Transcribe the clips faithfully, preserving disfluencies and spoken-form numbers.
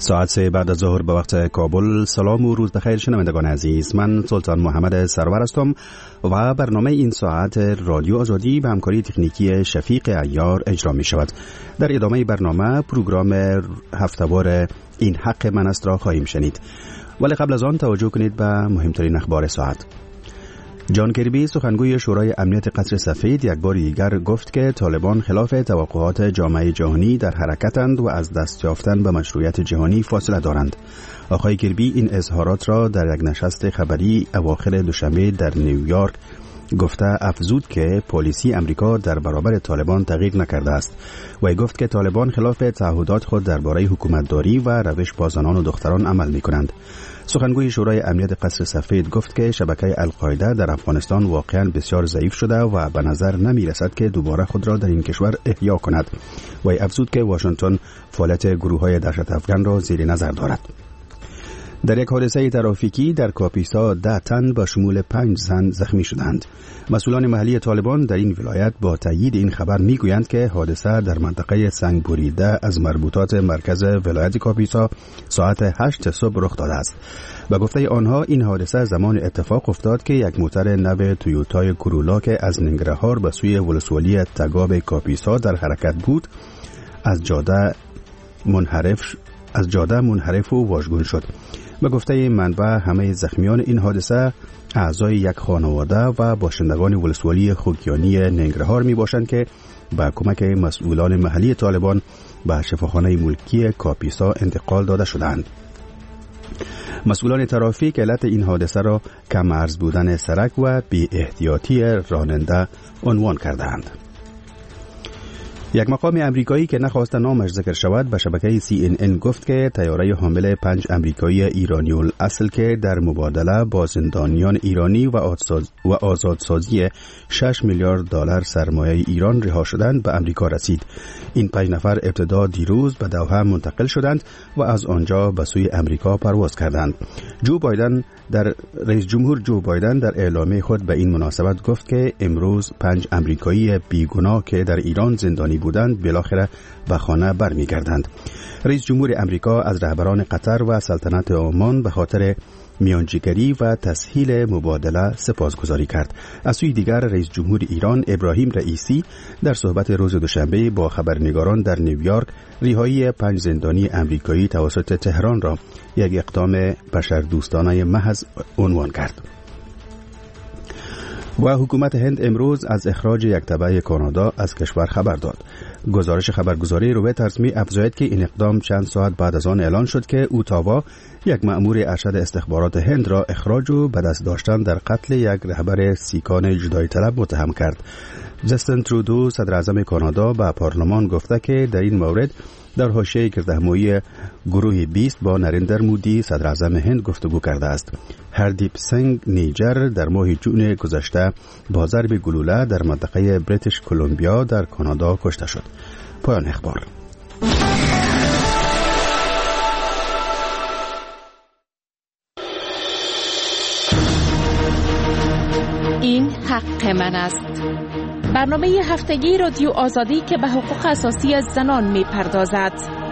ساعت سه بعد از ظهر به وقت کابل. سلام و روز بخیر شنوندگان عزیز، من سلطان محمد سرور هستم و برنامه این ساعت رادیو آزادی به همکاری تکنیکی شفیق عیار اجرا می شود. در ادامه برنامه پروگرام هفته‌وار این حق من است را خواهیم شنید، ولی قبل از آن توجه کنید به مهمترین اخبار ساعت. جان کربی سخنگوی شورای امنیت قصر سفید یک بار دیگر گفت که طالبان خلاف توقعات جامعه جهانی در حرکتند و از دست یافتن به مشروعیت جهانی فاصله دارند. آقای کربی این اظهارات را در یک نشست خبری اواخر دوشنبه در نیویورک گفته افزود که پالیسی امریکا در برابر طالبان تغییر نکرده است و گفت که طالبان خلاف تعهدات خود درباره حکومتداری و روش با زنان و دختران عمل می‌کنند. سخنگوی شورای امنیت قصر سفید گفت که شبکه القاعده در افغانستان واقعا بسیار ضعیف شده و به نظر نمی رسد که دوباره خود را در این کشور احیا کند و افزود که واشنگتن فعالیت گروه‌های دهشت افغان را زیر نظر دارد. در یک حادثه ترافیکی در کاپیسا ده تن به شمول پنج زن زخمی شدند. مسئولان محلی طالبان در این ولایت با تایید این خبر میگویند که حادثه در منطقه سنگ بریده از مربوطات مرکز ولایت کاپیسا ساعت هشت صبح رخ داده است. به گفته آنها این حادثه زمان اتفاق افتاد که یک موتر نو تویوتای کورولا که از ننگرهار به سوی ولسوالی تگاب کاپیسا در حرکت بود از جاده منحرف از جاده منحرف و واژگون شد. به گفته منبع همه زخمیان این حادثه اعضای یک خانواده و باشندگان ولسوالی خوگیانی ننگرهار می باشند که با کمک مسئولان محلی طالبان به شفاخانه ملکی کاپیسا انتقال داده شدند. مسئولان ترافیک علت این حادثه را کم عرض بودن سرک و بی احتیاطی راننده عنوان کردند. یک مقام امریکایی که نخواست نامش ذکر شود به شبکه سی ان ان گفت که طیاره حامل پنج امریکایی ایرانی الاصل که در مبادله با زندانیان ایرانی و آزادسازی شش میلیارد دلار سرمایه ایران رها شدند به امریکا رسید. این پنج نفر ابتدا دیروز به دوحه منتقل شدند و از آنجا به سوی امریکا پرواز کردند. جو بایدن در رئیس جمهور جو بایدن در اعلامیه خود به این مناسبت گفت که امروز پنج امریکایی بیگناه که در ایران زندانی بودند بالاخره به خانه برمیگردند. رئیس جمهور امریکا از رهبران قطر و سلطنت عمان به خاطر میانجیگری و تسهیل مبادله سپاسگزاری کرد. از سوی دیگر رئیس جمهور ایران ابراهیم رئیسی در صحبت روز دوشنبه با خبرنگاران در نیویورک رهایی پنج زندانی امریکایی توسط تهران را یک اقدام بشردوستانه محض عنوان کرد. و حکومت هند امروز از اخراج یک تبع کانادا از کشور خبر داد. گزارش خبرگزاری رویترز می افزاید که این اقدام چند ساعت بعد از آن اعلان شد که اوتاوا یک مأمور ارشد استخبارات هند را اخراج و به دست داشتن در قتل یک رهبر سیکان جدایی طلب متهم کرد. جستین ترودو صدر اعظم کانادا به پارلمان گفته که در این مورد در حاشیه گردهمایی گروه بیست با نریندر مودی صدر اعظم هند گفتگو کرده است. هردیپ سنگ نیجر در ماه جون گذشته با ضرب گلوله در منطقه بریتیش کلمبیا در کانادا کشته شد. پایان اخبار. این حق من است. برنامه هفتگی رادیو آزادی که به حقوق اساسی زنان می پردازد.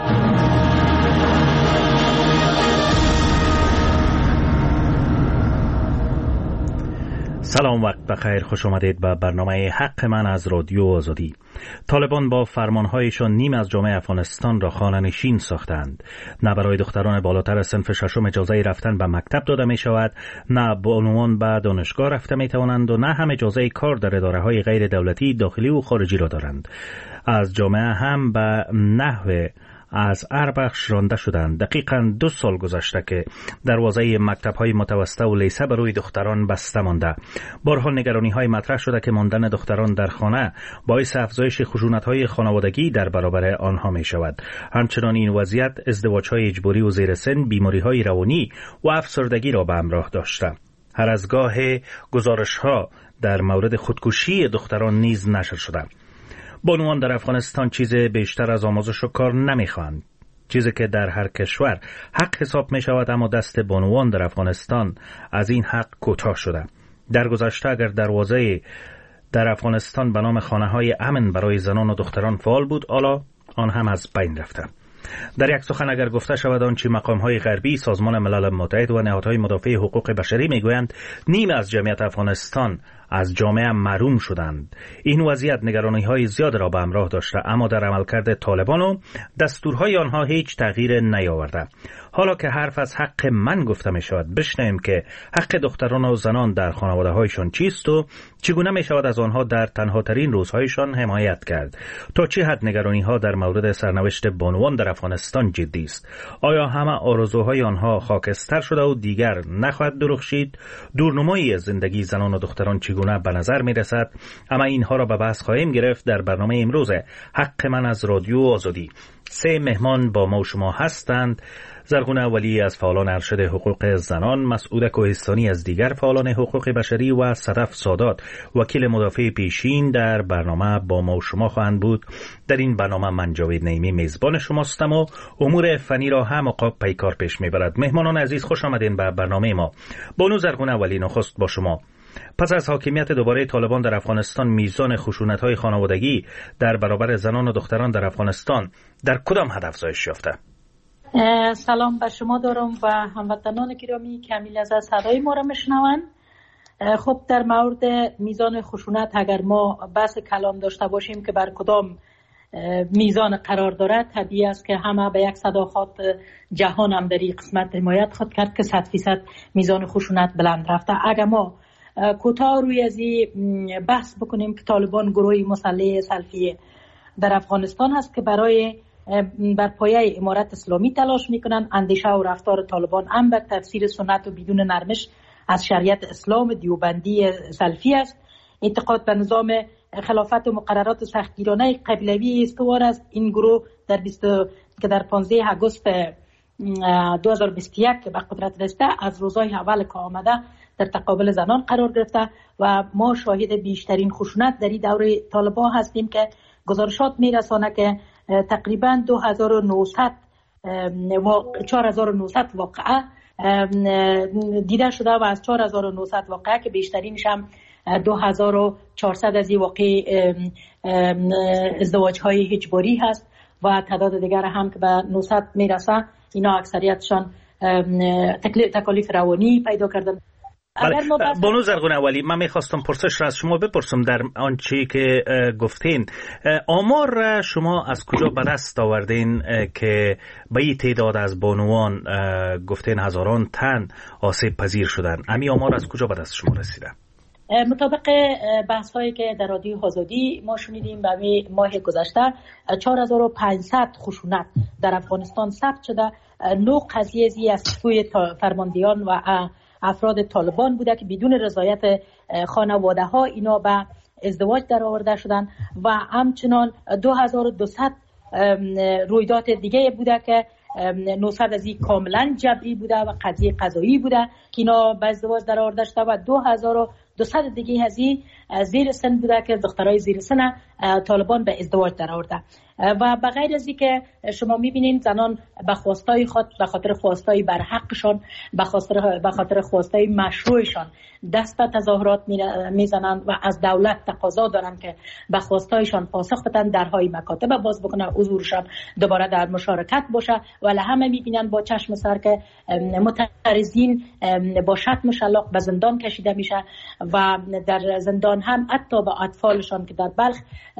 سلام، وقت بخیر، خوش آمدید به برنامه حق من از رادیو آزادی. طالبان با فرمانهایشان نیم از جامعه افغانستان را خانه‌نشین ساختند. نه برای دختران بالاتر از صنف ششم اجازه رفتن به مکتب داده می شود، نه بانوان به دانشگاه رفته می توانند و نه هم اجازه کار در اداره‌های غیر دولتی داخلی و خارجی را دارند. از جامعه هم به نحو از اربخش رانده شدند. دقیقاً دو سال گذشته که دروازه مکتب‌های متوسطه و لیسه بر روی دختران بسته مانده. بارها نگرانی‌های مطرح شده که ماندن دختران در خانه باعث افزایش خشونت‌های خانوادگی در برابر آنها می‌شود. همچنین این وضعیت ازدواج‌های اجباری و زیر سن، بیماری‌های روانی و افسردگی را به همراه داشته. هر از گاه گزارش‌ها در مورد خودکشی دختران نیز نشر شده. بانوان در افغانستان چیز بیشتر از آموزش و کار نمیخواهند، چیزی که در هر کشور حق حساب می شود، اما دست بانوان در افغانستان از این حق کوتاه شده. در گذشته اگر دروازه در افغانستان به نام خانه های امن برای زنان و دختران فعال بود، حالا آن هم از بین رفته. در یک سخن اگر گفته شود آنچه مقام‌های غربی، سازمان ملل متحد و نهادهای مدافع حقوق بشری میگویند نیم از جمعیت افغانستان از جامعه محروم شدند. این وضعیت نگرانی‌های زیاد را به همراه داشته، اما در عملکرد طالبان و دستورهای آنها هیچ تغییر نیاورده. حالا که حرف از حق من گفته می شود، بشنویم که حق دختران و زنان در خانواده‌هایشان چیست و چگونه می شود از آنها در تنها ترین روزهایشان حمایت کرد. تا چه حد نگرانی‌ها در مورد سرنوشت بانوان در افغانستان جدی است؟ آیا همه آرزوهای آنها خاکستر شده و دیگر نخواهد درخشید؟ دورنمایی زندگی زنان و دختران چگونه به نظر می رسد؟ اما اینها را به بحث خواهیم گرفت در برنامه امروز حق من از رادیو آزادی. سه مهمان با ما و شما هستند: زرغونه ولی از فعالان ارشد حقوق زنان، مسعود کوهستانی از دیگر فعالان حقوق بشری و صدف سادات وکیل مدافع پیشین در برنامه با ما و شما خواهند بود. در این برنامه من جاوید نعیمی میزبان شماستم و امور فنی را هم عقاب پیکار پیش میبرد. مهمانان عزیز خوش آمدین به برنامه ما. بانو زرغونه ولی، نخست با شما. پس از حاکمیت دوباره طالبان در افغانستان، میزان خشونت‌های خانوادگی در برابر زنان و دختران در افغانستان در کدام حد افزایش یافته؟ سلام بر شما دارم و هموطنان گرامی که همیشه از صدای ما را میشنوند. خب در مورد میزان خشونت اگر ما بحث کلام داشته باشیم که بر کدام میزان قرار دارد، طبیعی است که همه به یک صدا خود جهان هم در این قسمت حمایت خود کرد که صد فیصد میزان خشونت بلند رفته. اگر ما کوتاه روی از این بحث بکنیم که طالبان گروهی مسلح سلفی در افغانستان هست که برای بر پایه امارت اسلامی تلاش میکنن. اندیشه و رفتار طالبان هم به تفسیر سنت و بدون نرمش از شریعت اسلام دیوبندی سلفی است. اعتقاد به نظام خلافت و مقررات سختگیرانه قبیلوی استوار است. این گروه در بیست که در پانزده آگوست دو هزار و بیست و یک به قدرت رسیده، از روزهای اول که آمده در تقابل زنان قرار گرفته و ما شاهد بیشترین خشونت در این دوره طالبان هستیم که گزارشات میرسانه که تقریبا دو هزار و نهصد چهار هزار و نهصد واقعه دیده شده و از چهار هزار و نهصد واقعه که بیشترینش هم دو هزار و چهارصد از این واقع ازدواج های اجباری هست و تعداد دیگر هم که به نهصد میرسه. اینا اکثریتشان تکالیف روانی پیدا کردن. بانو زرغونه ولی، من میخواستم پرسش را از شما بپرسم در آنچه که گفتین. آمار را شما از کجا به دست آوردین که به این تعداد از بانوان گفتین هزاران تن آسیب پذیر شدن؟ امی آمار از کجا به دست شما رسیده؟ مطابق بحث هایی که در رادیو آزادی ما شنیدیم به ماه گذشته چهار هزار و پانصد خشونت در افغانستان ثبت شده. نو قضیه زی از سوی فرماندهان و افراد طالبان بوده که بدون رضایت خانواده ها اینا به ازدواج در آورده شدن و همچنان دو هزار و دویست رویداد دیگه بوده که نهصد از این کاملا جبری بوده و قضیه قضایی بوده که اینا به ازدواج در آورده شده و دو هزار و دویست دیگه از این زیر سن بوده که دخترای زیر سن طالبان به ازدواج در آورده. و به غیر از این که شما میبینید زنان به خواستای خود، به خاطر خواستای برحقشان، به خاطر به خاطر خواستای مشروعشان دست به تظاهرات میزنند و از دولت تقاضا دارند که به خواستایشان پاسخ بدن، درهای مکاتب باز بکنه، حضورشان دوباره در مشارکت باشه. ولی همه میبینن با چشم سر که معترضین با شتم شلاق به زندان کشیده میشه و در زندان هم حتی به اطفالشان که در بلخ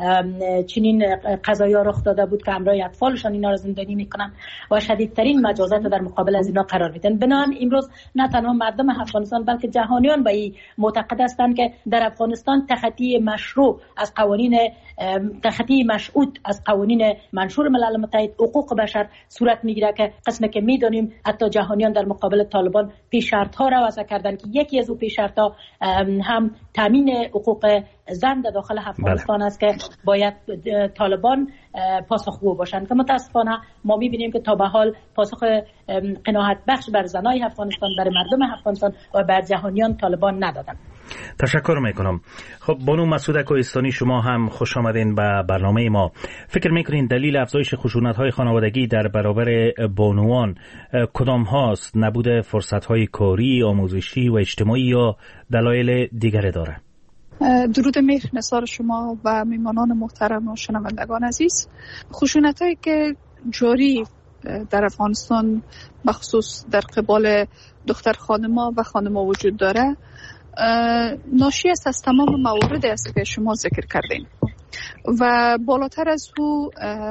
چنین قضایا رخ داده بود که همراه اطفالشان اینا را زندانی میکنن و شدیدترین مجازات در مقابل از اینا قرار میدن. بنابراین امروز نه تنها مردم افغانستان بلکه جهانیان به این معتقد هستند که در افغانستان تخطی مشروع از قوانین تخطی مشروط از قوانین منشور ملل متحد حقوق بشر صورت میگیره که قسمی که میدونیم حتی جهانیان در مقابل طالبان پیش شرط ها را وضع کردن که یکی از اون پیش شرط ها هم تامین حقوق زن در داخل افغانستان است که باید طالبان پاسخگو باشند که متاسفانه ما میبینیم که تا به حال پاسخ قناعت بخش بر زنای افغانستان، بر مردم افغانستان و بر جهانیان طالبان ندادن. تشکر میکنم. خب بانو مسعود کوهستانی، شما هم خوش آمدین به برنامه ما. فکر میکنین دلیل افزایش خشونت‌های خانوادگی در برابر بانوان کدام هاست؟ نبود فرصت‌های کاری، آموزشی و اجتماعی یا دلایل دیگری داره؟ درود مهر نثار شما و میهمانان محترم و شنوندگان عزیز. خشونت‌هایی که جاری در افغانستان بخصوص در قبال دختر خانما و خانما وجود داره ناشی است از تمام موارد است که شما ذکر کردین و بالاتر از او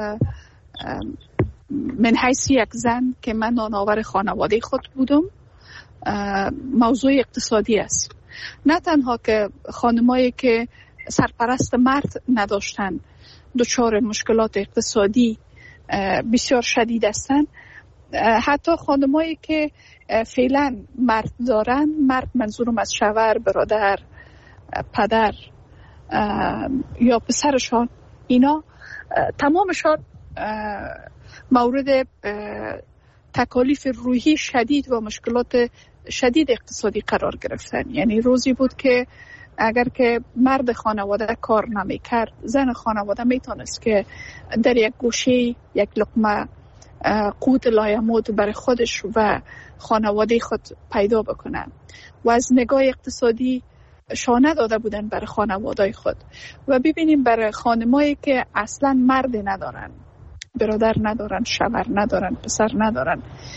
من حیث یک زن که من نانآور خانواده خود بودم موضوع اقتصادی است. نه تنها که خانمایی که سرپرست مرد نداشتن دچار مشکلات اقتصادی بسیار شدید هستند، حتی خانمایی که فعلا مرد دارن، مرد منظورم از شوهر، برادر، پدر یا پسرشان، اینا تمامشان مورد تکالیف روحی شدید و مشکلات شدید اقتصادی قرار گرفتن. یعنی روزی بود که اگر که مرد خانواده کار نمی کرد، زن خانواده می تونست که در یک گوشه یک لقمه قوت لایمود برای خودش و خانواده خود پیدا بکنه و از نگاه اقتصادی شانه داده بودن برای خانواده خود. و ببینیم برای خانمایی که اصلا مرد ندارن، برادر ندارن، شوهر ندارن، پسر ندارن،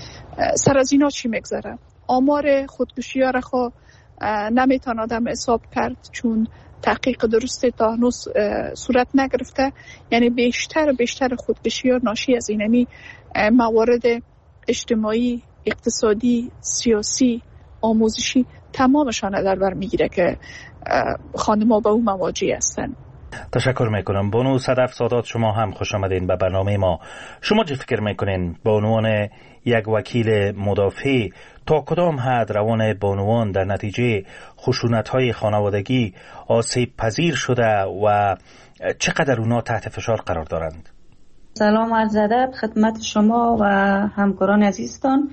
سر از اینا چی میگذره؟ آمار خودکشی ها را خو نمیتون آدم حساب کرد چون تحقیق درسته تا هنوز صورت نگرفته. یعنی بیشتر و بیشتر خودکشی ها ناشی از اینمی موارد اجتماعی، اقتصادی، سیاسی، آموزشی تمامشان در بر میگیره که خانم‌ها به اون مواجه هستن. تشکر میکنم. بانو صدف سادات، شما هم خوش آمدین به برنامه ما. شما چه فکر میکنین به عنوان یک وکیل مدافع تا کدام حد روان بانوان در نتیجه خشونت‌های خانوادگی آسیب پذیر شده و چقدر اونا تحت فشار قرار دارند؟ سلام عرض ادب خدمت شما و همکاران عزیزتان.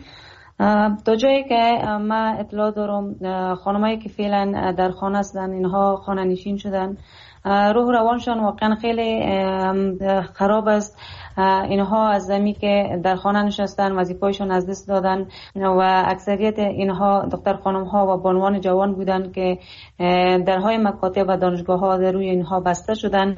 تا جایی که من اطلاع دارم خانمایی که فعلا در خانه هستن، اینها خانه نشین شدن، روح روانشان واقعا خیلی خراب است. اینها از زمین که در خانه نشستن وظیفه‌شون از دست دادن و اکثریت اینها دختر خانم ها و بانوان جوان بودن که درهای مکاتب و دانشگاه ها در روی اینها بسته شدن.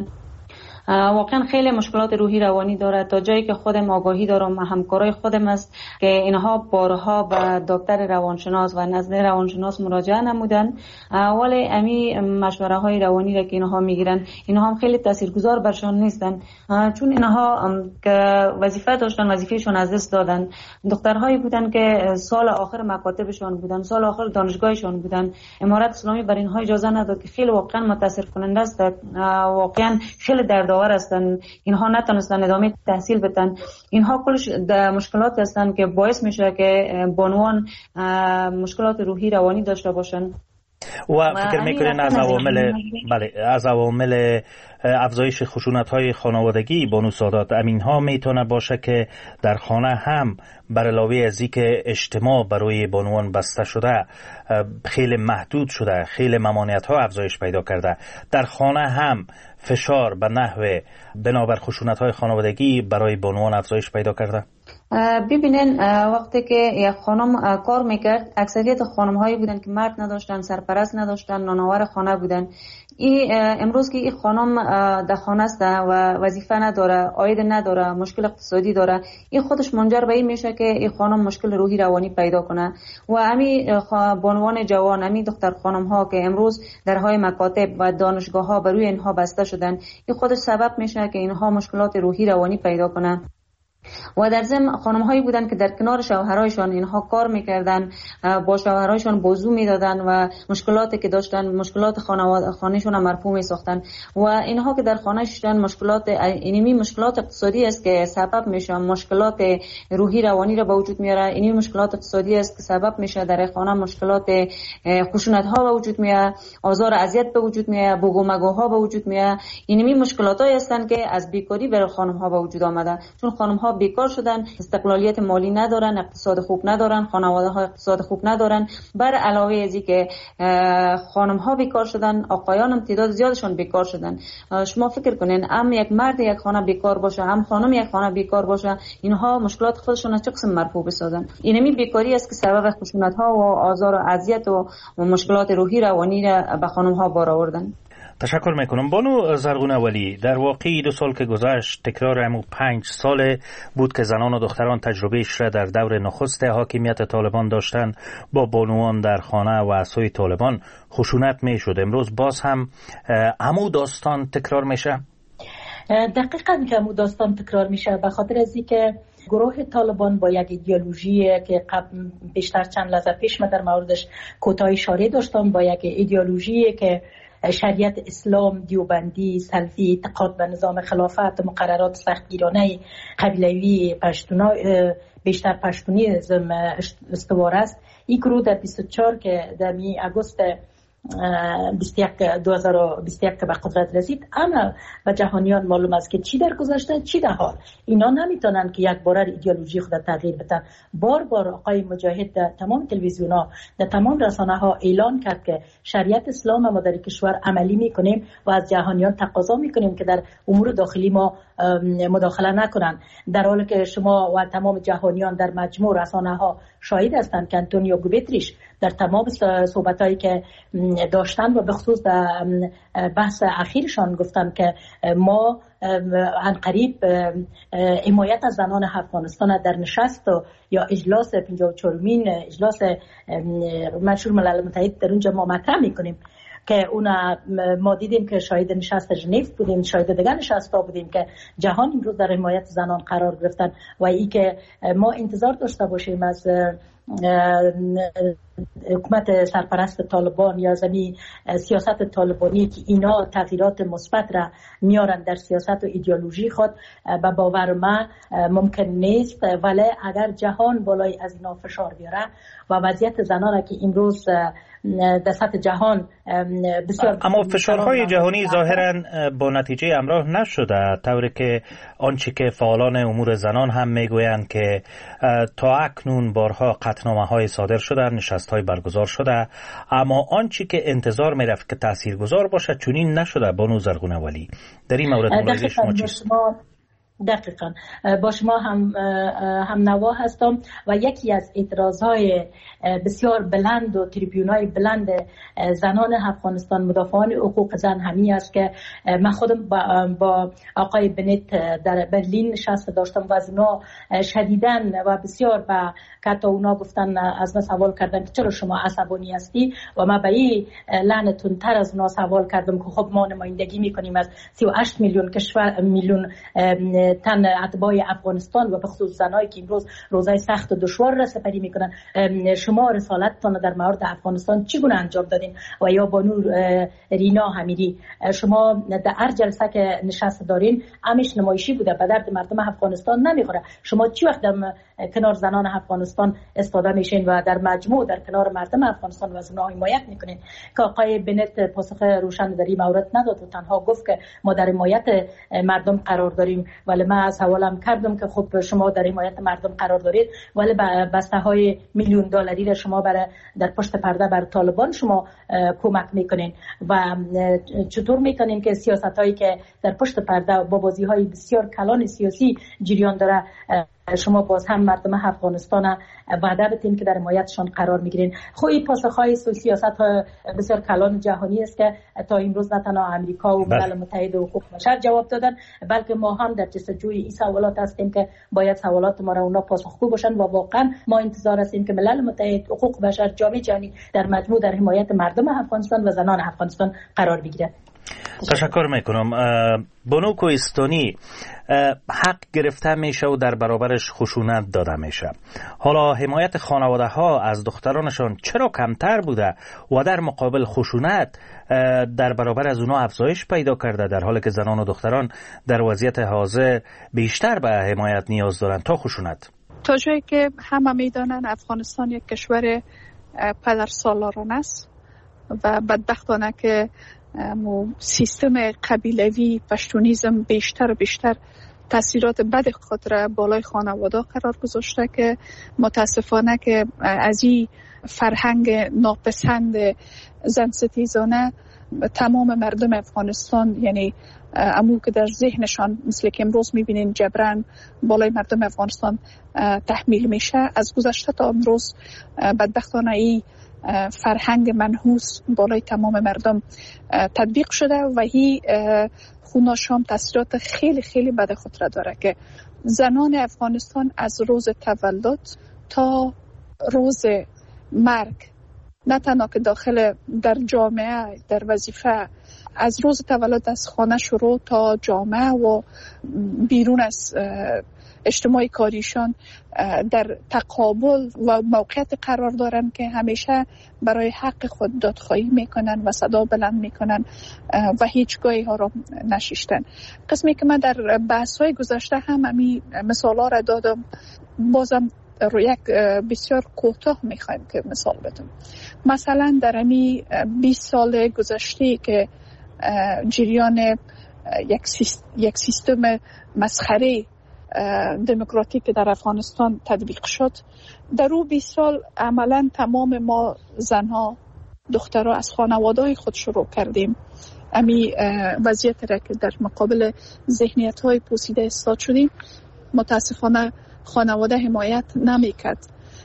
واقعا خیلی مشکلات روحی روانی داره. تا جایی که خودم آگاهی دارم و همکارای خودم است که اینها بارها به دکتر روانشناس و نزد روانشناس مراجعه نمودن، ولی امی مشوره های روانی را که اینها میگیرن اینها هم خیلی تاثیرگذار برشان نیستن، چون اینها که وظیفه داشتن وظیفهشون از دست دادن. دخترهایی بودن که سال آخر مکاتبشون بودن، سال آخر دانشگاهشون بودن. امارت اسلامی بر اینها اجازه نداد که خیلی واقعا متاثر کننده است. واقعا خیلی درد هستن. اینها نتونستن ادامه تحصیل بدن. اینها کلش مشکلات هستن که باعث میشه که بانوان مشکلات روحی روانی داشته باشن. و فکر میکنین از عوامل بله از عوامل افزایش خشونت‌های خانوادگی بانو سادات امین ها میتونه باشه که در خانه هم بر علاوه از اینکه اجتماع برای بانوان بسته شده، خیلی محدود شده، خیلی ممانعت ها افزایش پیدا کرده، در خانه هم فشار به نحو بنابر خشونت‌های خانوادگی برای بانوان افزایش پیدا کرده؟ ببینین وقتی که یک خانم کار میکرد، اکثریت خانم هایی بودن که مرد نداشتن، سرپرست نداشتن، نانآور خانه بودن. ای امروز که این خانم در خانه است و وظیفه نداره، عاید نداره، مشکل اقتصادی داره، این خودش منجر به این میشه که این خانم مشکل روحی روانی پیدا کنه. و امی بانوان جوان، امی دختر خانم ها که امروز درهای مکاتب و دانشگاه ها بر روی اینها بسته شدن، این خودش سبب میشه که اینها مشکلات روحی روانی پیدا کنه. و در ضمن خانم‌هایی بودن که در کنار شوهرایشان اینها کار می‌کردن، با شوهرایشان بازو می‌دادن و مشکلاتی که داشتن، مشکلات خانواده خانه‌شون مرفوع می‌ساختن. و اینها که در خانه‌شون مشکلات اینمی مشکلات اقتصادی است که سبب میشه مشکلات روحی روانی را به وجود میاره. اینمی مشکلات اقتصادی است که سبب میشه در خانه مشکلات خشونت‌ها به وجود میاد، آزار و اذیت به وجود میاد، بگو مگوها به وجود میاد. اینمی مشکلاتایی هستند که از بیکاری بر خانم‌ها به وجود آمده، چون خانم‌ها بیکار شدن، استقلالیت مالی ندارن، اقتصاد خوب ندارن، خانواده ها اقتصاد خوب ندارن. بر علاوه از اینکه خانم ها بیکار شدن، آقایان هم تعداد زیادشون بیکار شدن. شما فکر کنین هم یک مرد یک خانه بیکار باشه، هم خانم یک خانه بیکار باشه، اینها مشکلات خودشون از چه قسم مرفوع بسازن؟ اینمی بیکاری است که سبب خشونت ها و آزار و اذیت و مشکلات روحی روانی را به خانم ها بار آوردن. تشکر میکنم. بانو زرغونه ولی، در واقع دو سال که گذشت تکرار همون پنج سال بود که زنان و دختران تجربهش را در دور نخست حاکمیت طالبان داشتن با بانوان در خانه و عصای طالبان خشونت میشد. امروز باز هم همون داستان تکرار میشه؟ دقیقاً که همون داستان تکرار میشه، به خاطر از اینکه گروه طالبان با یک ایدئولوژی که بیشتر چند لحظه پیش من در موردش کوتاه اشاره داشتم، با یک ایدئولوژی که شریعت اسلام، دیوبندی، سلفی، اعتقاد به نظام خلافت، مقررات سختگیرانه قبیلوی پشتونا بیشتر پشتونیسم استوار است. این گروه در بیست و چهار که در می آگوست بیست و یک دو هزار و بیست و یک که به قدرت رسید، اما به جهانیان معلوم است که چی در گذشته چی در حال. اینا نمیتونن که یک بار ایدئولوژی خود تغییر بدن. بار بار آقای مجاهد در تمام تلویزیون ها، در تمام رسانه ها اعلان کرد که شریعت اسلام ما در کشور عملی میکنیم و از جهانیان تقاضا میکنیم که در امور داخلی ما مداخله نکنن، در حالی که شما و تمام جهانیان در مجموع رسانه ها شاهد هستند که انتونیو گوتریش در تمام صحبتایی که داشتن و به خصوص در بحث اخیرشان گفتن که ما عنقریب حمایت از زنان افغانستان در نشست یا اجلاس پنجاه و چهارمین اجلاس منشور ملل متحد در اونجا ما مطرح میکنیم که اون ما دیدیم که شاهد نشست ژنو بودیم، شاهد دیگر نشستا بودیم که جهان امروز در حمایت زنان قرار گرفتن و ای که ما انتظار داشته باشیم از حکومت سرپرست طالبان یا زمین سیاست طالبانی که اینا تغییرات مثبت را میارن در سیاست و ایدئولوژی خود، به باور من ممکن نیست. ولی اگر جهان بالای از اینا فشار بیاره و وضعیت زنان که امروز در سطح جهان بسیار، اما فشارهای جهانی ظاهرا با نتیجه همراه نشده، طوری که آنچه که فعالان امور زنان هم میگویند که تا اکنون بارها قطعنامه های صادر شده، نشست های برگزار شده، اما آنچه که انتظار میرفت که تاثیرگذار باشه چنین نشده. بانو زرغونه ولی، در این مورد ملاحظه شما چیست؟ دقیقاً با شما هم هم نوا هستم و یکی از اعتراضهای بسیار بلند و تریبیونای بلند زنان افغانستان، مدافعان حقوق زن همی است که من خودم با, با آقای بنت در برلین نشست داشتم و از اونا شدیداً و بسیار با که اونا گفتن، از من سوال کردن که چرا شما عصبانی هستی و من به این لعنتون تر از اونا سوال کردم که خب ما نمایندگی میکنیم از سی و هشت میلیون کشور میلیون تن اتباع افغانستان و به خصوص زنایی که امروز روزای سخت و دشوار را سپری میکنن. شما رسالتتان در مورد افغانستان چگونه انجام دادین؟ و یا بانو رینا حمیدی، شما در هر جلسه که نشست دارین همش نمایشی بوده، به درد مردم افغانستان نمیخوره. شما چی وقت در کنار زنان افغانستان استفاده میشین و در مجموع در کنار مردم افغانستان و از اونها حمایت میکنین؟ که آقای بنت پاسخ روشن در این مورد نداد و تنها گفت که ما در حمایت مردم قرار داریم. ولی من از حوالم کردم که خب شما در حمایت مردم قرار دارید، ولی بسته های میلیون دلاری را شما برای در پشت پرده بر طالبان شما کمک میکنین و چطور میکنین که سیاست هایی که در پشت پرده با بازی های بسیار کلان سیاسی جریان داره شما باز هم مردم افغانستان وعده بدین که در حمایتشان قرار میگیرین. خب این پاسخهای سیاست بسیار کلان جهانی است که تا امروز نه تنها امریکا و ملل متحد و حقوق بشر جواب دادن، بلکه ما هم در جستجوی این سوالات هستیم که باید سوالات ما را اونا پاسخگو باشن و واقعا ما انتظار هستیم که ملل متحد، حقوق بشر، جامعه جهانی در مجموع در حمایت مردم افغانستان و زنان افغانستان قرار بگیره. تشکر میکنم. بانو کوهستانی، حق گرفته میشه و در برابرش خشونت داده میشه. حالا حمایت خانواده ها از دخترانشان چرا کمتر بوده و در مقابل خشونت در برابر از اونها افزایش پیدا کرده، در حالی که زنان و دختران در وضعیت حاضر بیشتر به حمایت نیاز دارند تا خشونت؟ تا جایی که همه میدانن افغانستان یک کشور پدرسالارانه است و بدبختانه که سیستم قبیلوی پشتونیزم بیشتر و بیشتر تاثیرات بد خود را بالای خانواده قرار گذاشته که متاسفانه که از این فرهنگ ناپسند زن ستیزانه تمام مردم افغانستان، یعنی امو که در ذهنشان مثل که امروز میبینین جبران بالای مردم افغانستان تحمیل میشه، از گذشته تا امروز بدبختانه ای فرهنگ منحوس بالای تمام مردم تطبیق شده و هی خوناش هم تاثیرات خیلی خیلی بد خود را داره که زنان افغانستان از روز تولد تا روز مرگ نه تنها که داخل در جامعه در وظیفه از روز تولد از خانه شروع تا جامعه و بیرون از اجتماعی کاریشان در تقابل و موقعیت قرار دارن که همیشه برای حق خود دادخواهی میکنن و صدا بلند میکنن و هیچگاهی ها را نشیشتن. قسمی که من در بحث های گذشته هم همی مثال ها را دادم، بازم رو یک بسیار کوتاه میخوایم که مثال بدم. مثلا در همی بیست سال گذشته که جریان یک سیست، یک سیستم مسخره دموکراتیک در افغانستان تطبیق شد، در او بیست سال عملا تمام ما زنها دخترها از خانواده‌های خود شروع کردیم امی وضعیت را که در مقابل ذهنیت های پوسیده ایستاد شدیم. متاسفانه خانواده حمایت نمیکرد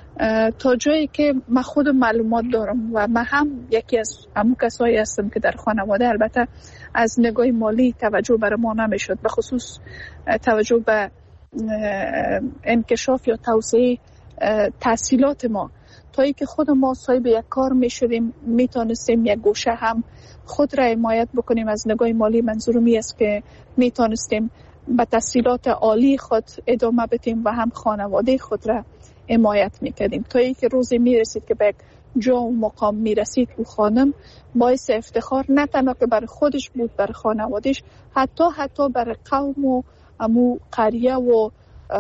تا جایی که من خود معلومات دارم و من هم یکی از همون کسایی هستم که در خانواده البته از نگاه مالی توجه بر ما نمیشد، به خصوص توجه به انکشاف یا توسعه تحصیلات ما، تا ای که خود ما صاحب یک کار میشدیم میتونستیم یک گوشه هم خود را حمایت بکنیم. از نگاه مالی منظورم این است که میتونستیم به تحصیلات عالی خود ادامه بدیم و هم خانواده خود را حمایت میکردیم، تا ای که روزی میرسید که به یک جا و مقام میرسید و خانم باعث افتخار نه تنها که برای خودش بود، برای خانوادهش، حتی حتی برای قوم و امو قریه و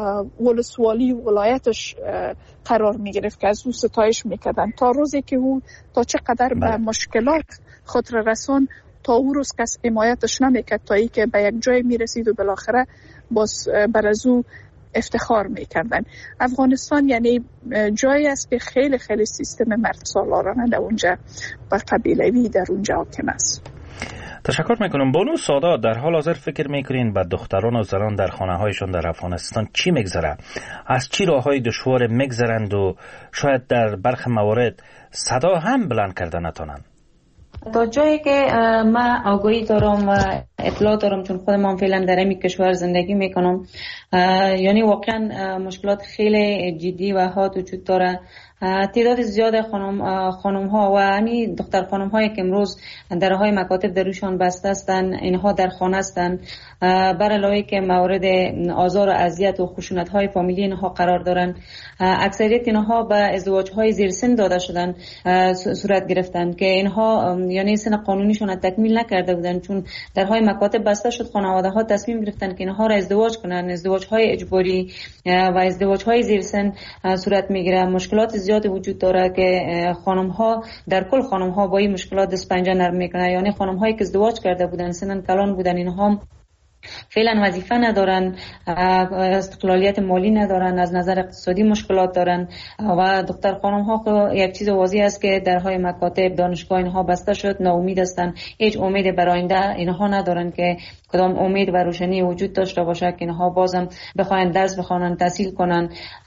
ولسوالی و ولایتش قرار می گرفت که از او ستایش میکردن، تا روزی که او تا چقدر به مشکلات خود را رسون، تا او روز کس حمایتش نمیکرد، تا ای که به یک جای میرسید و بالاخره باز بر از او افتخار میکردن. افغانستان یعنی جایی است که خیلی خیلی سیستم مرد سالارانه در اونجا و قبیله‌ای در اونجا حاکم است. تشکر میکنم. بانو سادات، در حال حاضر فکر میکنین به دختران و زنان در خانه هایشون در افغانستان چی میگذره؟ از چی راه های دشوار میگذرند و شاید در برخی موارد صدا هم بلند کرده نتونن؟ تا جایی که من آگاهی دارم و اطلاع دارم، چون خودم هم فعلا در این کشور زندگی میکنم، یعنی واقعا مشکلات خیلی جدی و حاد وجود داره. تعداد زیاد خانم خانم ها و همین دختر خانم هایی که امروز درهای مکاتب دروشان بسته هستند، اینها در خانه هستند، بر علاوه که مورد آزار و اذیت و خشونت های فامیلی اینها قرار دارند. اکثریت اینها به ازدواج های زیر سن داده شدن صورت گرفتن که اینها یعنی سن قانونیشون تکمیل نکرده بودن، چون درهای مکاتب بسته شد، خانواده ها تصمیم گرفتن که اینها را ازدواج کنن. ازدواج های اجباری و ازدواج های زیر سن صورت میگیره. مشکلات زیاد وجود داره که خانم ها در کل خانم ها با این مشکلات دست پنجه نرم میکنه. یعنی خانم هایی که ازدواج کرده بودن، سنن کلان بودن، اینها فعلا وظیفه ندارن، استقلالیت مالی ندارن، از نظر اقتصادی مشکلات دارن و دختر خانم ها یک چیز واضح است که درهای مکاتب دانشگاه اینها بسته شد، ناامید هستن، هیچ امید بر آینده اینها ندارن که کدام امید و روشنی وجود داشته باشه که اینها بازم بخواین درس بخوانن، تحصیل کنن.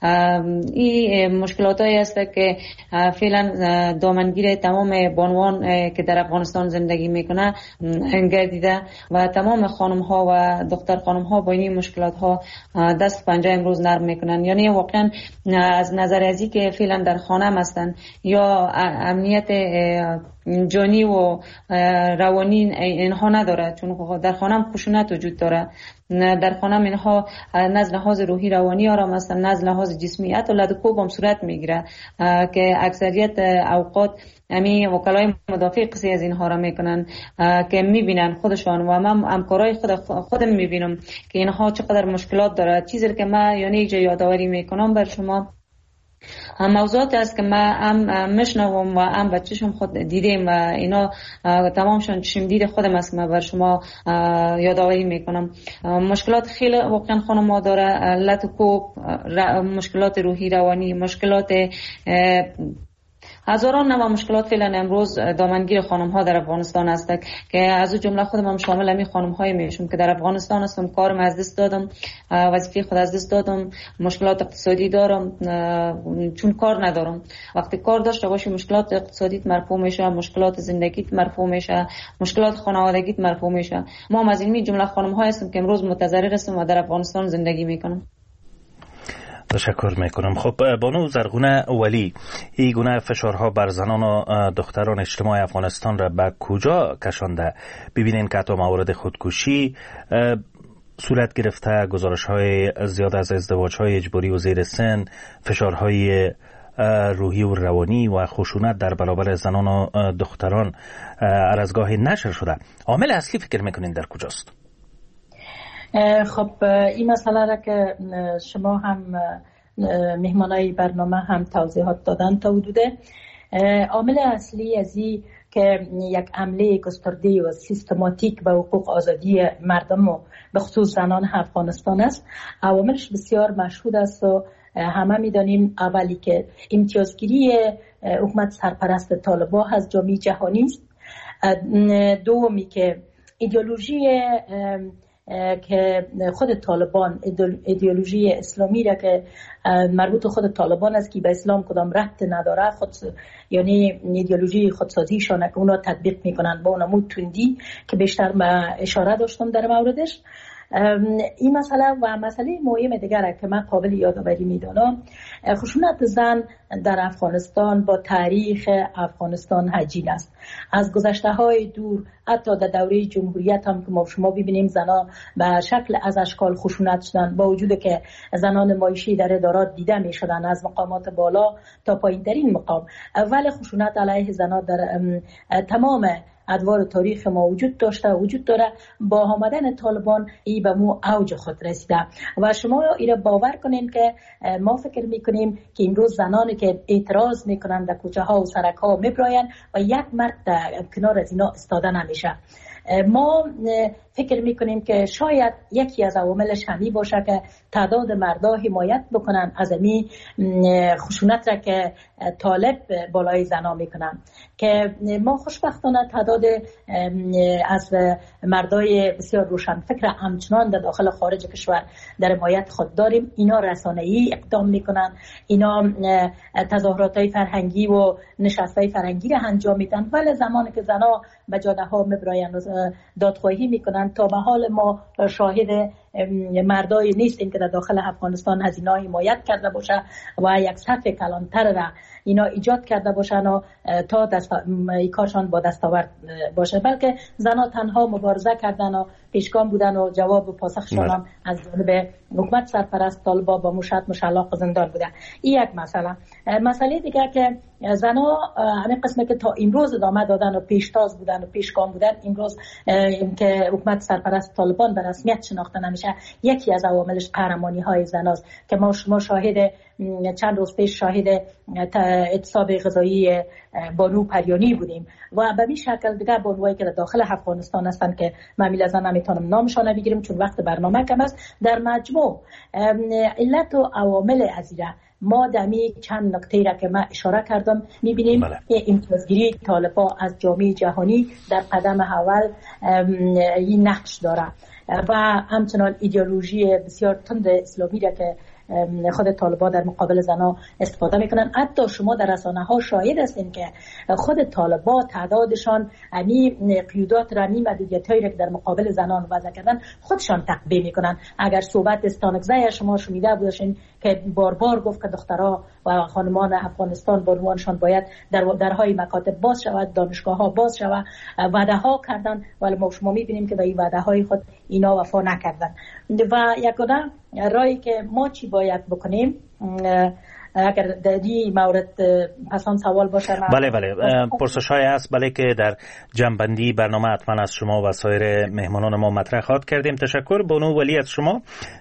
این مشکلاتی است که فعلا دامنگیر تمام بانوان که در افغانستان زندگی میکنه گردیده و تمام خانم ها و دختر خانم ها با این مشکلات ها دست پنجه امروز نرم میکنن. یعنی واقعا از نظر ازی که فعلا در خانه هستن یا امنیت جانی و روانی اینها نداره، چون در خانه هم خشونت وجود داره. در خانه اینها نزد لحاظ روحی روانی آرام هستن، نزد لحاظ جسمی حتی لدوکوب هم صورت میگیره که اکثریت اوقات همین وکلای مدافع قصه از اینها را میکنن که میبینن خودشان و من همکارای خود خودم میبینم که اینها چقدر مشکلات داره. چیزی که من یعنی یک یادآوری میکنم بر شما موضوعات است که من هم مشنوم و هم بچه‌شم خود دیدیم و اینا تمامشون چشم دید خودم است که من بر شما یادآوری میکنم. مشکلات خیلی واقعا خانم ما داره، لطکوب، مشکلات روحی روانی، مشکلات هزاران نوع مشکلات فعلا امروز دامنگیر خانم ها در افغانستان است که از جمله خودم هم شامل همین خانم های میشم که در افغانستان هستم، کارم از دست دادم، وظیفه خود از دست دادم، مشکلات اقتصادی دارم چون کار ندارم. وقتی کار داشته باشی مشکلات اقتصادیت مرفوع میشه، مشکلات زندگیت مرفوع میشه، مشکلات خانوادگیت مرفوع میشه. ما هم از این جمله خانم های هستم که امروز متضرر هستم و در افغانستان زندگی میکنم. تشکر میکنم. خب بانو زرغونه ولی، این گونه فشارها بر زنان و دختران اجتماع افغانستان را به کجا کشانده؟ ببینین که حتی موارد خودکشی صورت گرفته، گزارش های زیاد از ازدواج های اجباری و زیر سن، فشارهای روحی و روانی و خشونت در برابر زنان و دختران هر از گاهی نشر شده. عامل اصلی فکر میکنین در کجاست؟ خب این مسئله را که شما هم مهمانای برنامه هم توضیحات دادن تا حدوده، عامل اصلی از این که یک حمله گسترده و سیستماتیک به حقوق آزادی مردم و به خصوص زنان افغانستان است. عواملش بسیار مشهود است و همه میدانیم. اولی که امتیازگیری حکومت سرپرست طالبان از جامعه جهانی است. دومی که ایدئولوژی که خود طالبان، ایدئولوژی اسلامی را که مربوط خود طالبان است که به اسلام کدام ربط نداره، خود یعنی ایدئولوژی خودسازیشان که اونا تطبیق میکنن با اون نمود تندی که بیشتر من اشاره داشتم در موردش. این مسئله و مسئله مهم دیگر که من قابل یادآوری میدانم، خشونت زن در افغانستان با تاریخ افغانستان هجین است. از گذشته های دور حتی در دوره جمهوریت هم که ما شما ببینیم زنان به شکل از اشکال خشونت شدن، با وجود که زنان معیشی در ادارات دیده می شدن از مقامات بالا تا پایین ترین مقام، ولی خشونت علیه زنان در تمام ادوار تاریخ ما وجود داشته وجود داره. با آمدن طالبان ای به مو اوج خود رسیده و شما ایره باور کنین که ما فکر میکنیم که امروز زنانی که اعتراض میکنن در کوچه ها و سرک ها میبراین و یک مرد کنار از اینا استاده نمیشه. ما فکر میکنیم که شاید یکی از عواملش همین باشه که تعداد مردا حمایت بکنن از این خشونت را که طالب بالای زنا میکنن، که ما خوشبختانه تعداد از مردای بسیار روشن فکر همچنان در داخل خارج کشور در حمایت خود داریم. اینا رسانه‌ای اقدام میکنن، اینا تظاهرات‌های فرهنگی و نشست‌های فرهنگی را انجام میدن، ولی زمانی که زنا به جاده‌ها میبراین و دادخواهی میکنن، تا به حال ما شاهد مردای نیستیم که در داخل افغانستان از اینا حمایت کرده باشه و یک صف کلانتر را اینا ایجاد کرده باشن و تا دست کارشان با دستاورد باشه، بلکه زنها تنها مبارزه کردن و پیشگام بودن و جواب و پاسخشان هم از جانب حکومت سرپرست طالبان با مشت مشلاق زندان بوده. این یک مسئله. مسئله دیگر که زنها همین قسمه که تا امروز ادامه دادن و پیشتاز بودن و پیشگام بودن، امروز که حکومت سرپرست طالبان به رسمیت شناخته نمیشه، یکی از عواملش قهرمانی های زناست که ما شما شاهد چند روز پیش شاهد اعتصاب غذایی بانو پریانی بودیم و به این شکل دیگر بانوهایی که در داخل افغانستان هستن که معمیل زن نمیتونم نامشان بگیریم چون وقت برنامه کم است. در مجموع علت و عوامل ازیره ما دمی چند نکته را که من اشاره کردم میبینیم که امتیازگیری طالبان از جامعه جهانی در قدم اول این نقش داره و همچنان ایدئولوژی بسیار تند اسلامی را که خود طالبان در مقابل زنها استفاده میکنن. حتی شما در رسانه ها شاهد هستین که خود طالبان تعدادشان امی قیودات را می محدودیت هایی را که در مقابل زنان وضع کردن خودشان تقبیه میکنن. اگر صحبت استانکزای شما شنیده بودین که بار بار گفت که دخترها و خانمان افغانستان بانوانشان باید در درهای مکاتب باز شود، دانشگاه ها باز شود، وعده ها کردن، ولی ما شما میبینیم که به این وعده های خود اینا وفا نکردن. و یکونا رایی که ما چی باید بکنیم، اگر در این مورد پسان سوال باشه. بله بله پرسش های هست، بله که در جنبندی برنامه حتما از شما و سایر مهمانان ما مطرح خواهد کردیم. تشکر بانو ولی از شما.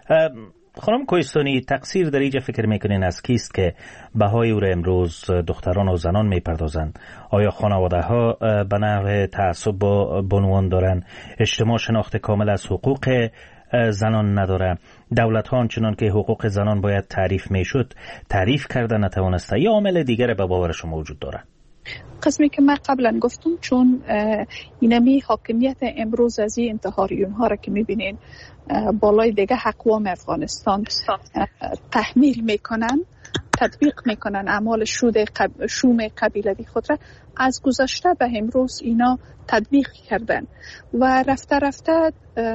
خانم کوهستانی، تقصیر در اینجا فکر میکنین از کیست که بهای او را امروز دختران و زنان میپردازند؟ آیا خانواده ها به نحو تعصب با بانوان دارن؟ اجتماع شناخت کامل از حقوق زنان نداره؟ دولت ها آنچنان که حقوق زنان باید تعریف میشد تعریف کردن نتوانسته؟ یا عامل دیگر به باور شما وجود داره؟ قسمی که من قبلا گفتم، چون اینمی حاکمیت امروز از این انتحاریون ها را که میبینین بالای دیگه اقوام افغانستان تحمیل میکنن، تطبیق میکنن اعمال قب... شوم قبیلوی خود را، از گذشته به امروز اینا تطبیق کردن و رفته رفته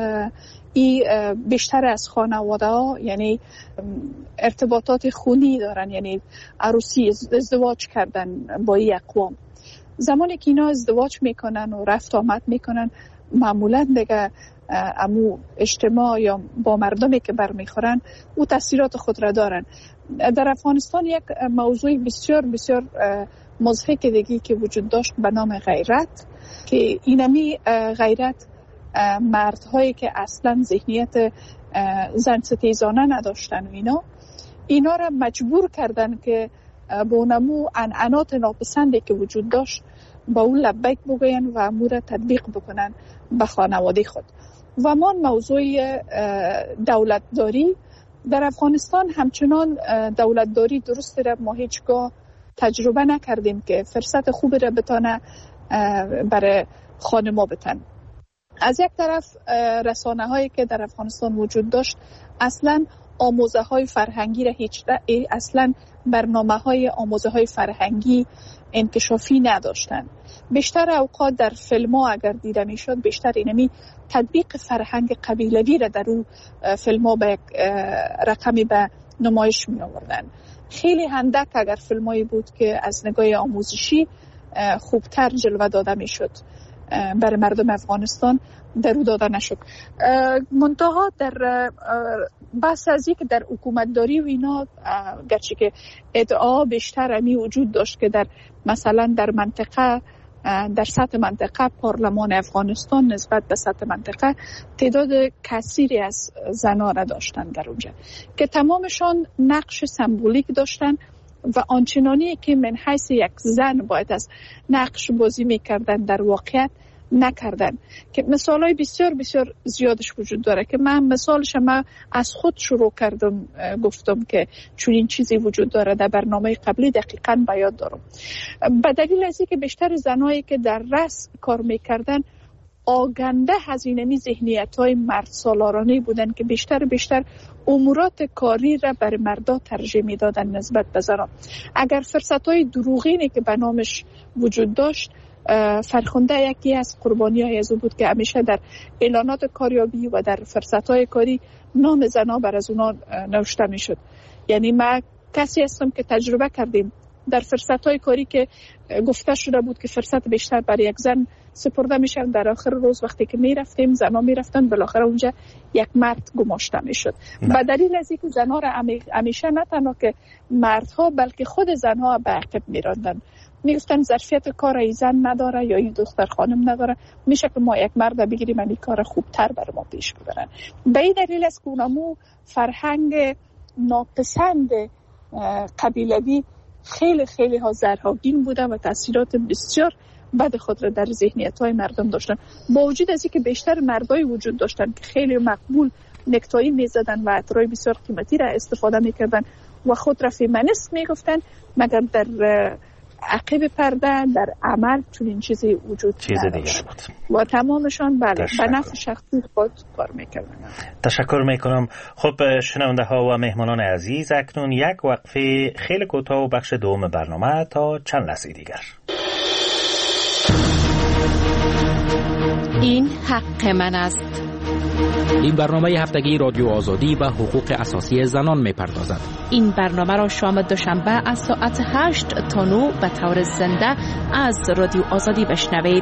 ای بیشتر از خانواده ها یعنی ارتباطات خونی دارن، یعنی عروسی ازدواج کردن با این اقوام. زمانی که اینا ازدواج میکنن و رفت آمد میکنن، معمولا دیگه امو اجتماع یا با مردمی که برمیخورن او تاثیرات خود را دارن. در افغانستان یک موضوع بسیار بسیار مضحک دیگه که وجود داشت به نام غیرت، که اینمی غیرت مردهایی که اصلا ذهنیت زن ستیزانه نداشتن و اینا اینا را مجبور کردن که با اونمو عنعنات ناپسندی که وجود داشت با اون لبیک بگوین و امور را تطبیق بکنن به خانواده خود. و ما موضوع دولتداری در افغانستان همچنان دولتداری درست را ما هیچگاه تجربه نکردیم که فرصت خوبی را بتانه برای خانما بتن. از یک طرف رسانه هایی که در افغانستان وجود داشت اصلا آموزه های فرهنگی را هیچ اصلا برنامه های آموزه های فرهنگی انکشافی نداشتن. بیشتر اوقات در فیلم ها اگر دیده می شد بیشتر اینمی تطبیق فرهنگ قبیلوی را در اون فیلم ها به رقمی به نمایش می آوردن. خیلی هندک اگر فیلم هایی بود که از نگاه آموزشی خوبتر جلوه داده می شد برای مردم افغانستان در او داده نشد. منتها در بحث از که در حکومتداری و اینا گرچه که ادعا بیشتر امی وجود داشت که در مثلا در منطقه در سطح منطقه پارلمان افغانستان نسبت به سطح منطقه تعداد کثیری از زنان را داشتن در اونجا که تمامشان نقش سمبولیک داشتن و آنچنانی که من حیث یک زن باید از نقش بازی میکردن در واقعیت نکردن، که مثالای بسیار بسیار زیادش وجود داره که من مثالش من از خود شروع کردم گفتم که چون این چیزی وجود داره در برنامه قبلی دقیقاً بیان دارم. به دلیل از اینکه بیشتر زنایی که در رس کار میکردن آگنده هزینه‌ای ذهنیت‌های مرد سالارانه بودن که بیشتر بیشتر امورات کاری را بر مردا ترجیح میدادن نسبت به زنان. اگر فرصت‌های دروغینی که به نامش وجود داشت، فرخنده یکی از قربانی‌های از او بود که همیشه در اعلانات کاریابی و در فرصت‌های کاری نام زنها بر از اونا نوشته میشد. یعنی من کسی هستم که تجربه کردیم در فرصت‌های کاری که گفته شده بود که فرصت بیشتر برای یک زن سپرده میشن، در آخر روز وقتی که میرفتیم زنها میرفتن بالاخره اونجا یک مرد گماشته میشد. به دلیل از اینکه زنها را همیشه نه تنها که مردها بلکه خود زنها به عقب میراندن، میگفتن ظرفیت کار ای زن نداره یا این دختر خانم نداره، میشه که ما یک مرد بگیریم این کار خوبتر بر ما پیش ببرن. به این دلیل است که اونمو فرهنگ ناپسند قبیلوی خیلی خیلی ها زرهاگین بوده و تاثیرات بسیار بد خود را در ذهنیت های مردم داشتن. با وجود از اینکه بیشتر مردای وجود داشتن که خیلی مقبول نکتایی میزدن و عطرهای بسیار قیمتی را استفاده میکردن و خود را فیمینیست میگفتن، مگر در عقب پرده در عمل چون این چیزی وجود چیز دیگه بود و تمامشان بله به نفع شخصی خود کار میکردن. تشکر میکنم. خب شنونده ها و مهمانان عزیز، اکنون یک وقفه خیلی کوتاه و بخش دوم برنامه تا چند لحظه دیگر. این حق من است. این برنامه هفتگی رادیو آزادی و حقوق اساسی زنان می‌پردازد. این برنامه را شام دوشنبه از ساعت هشت تا نه به طور زنده از رادیو آزادی بشنوید.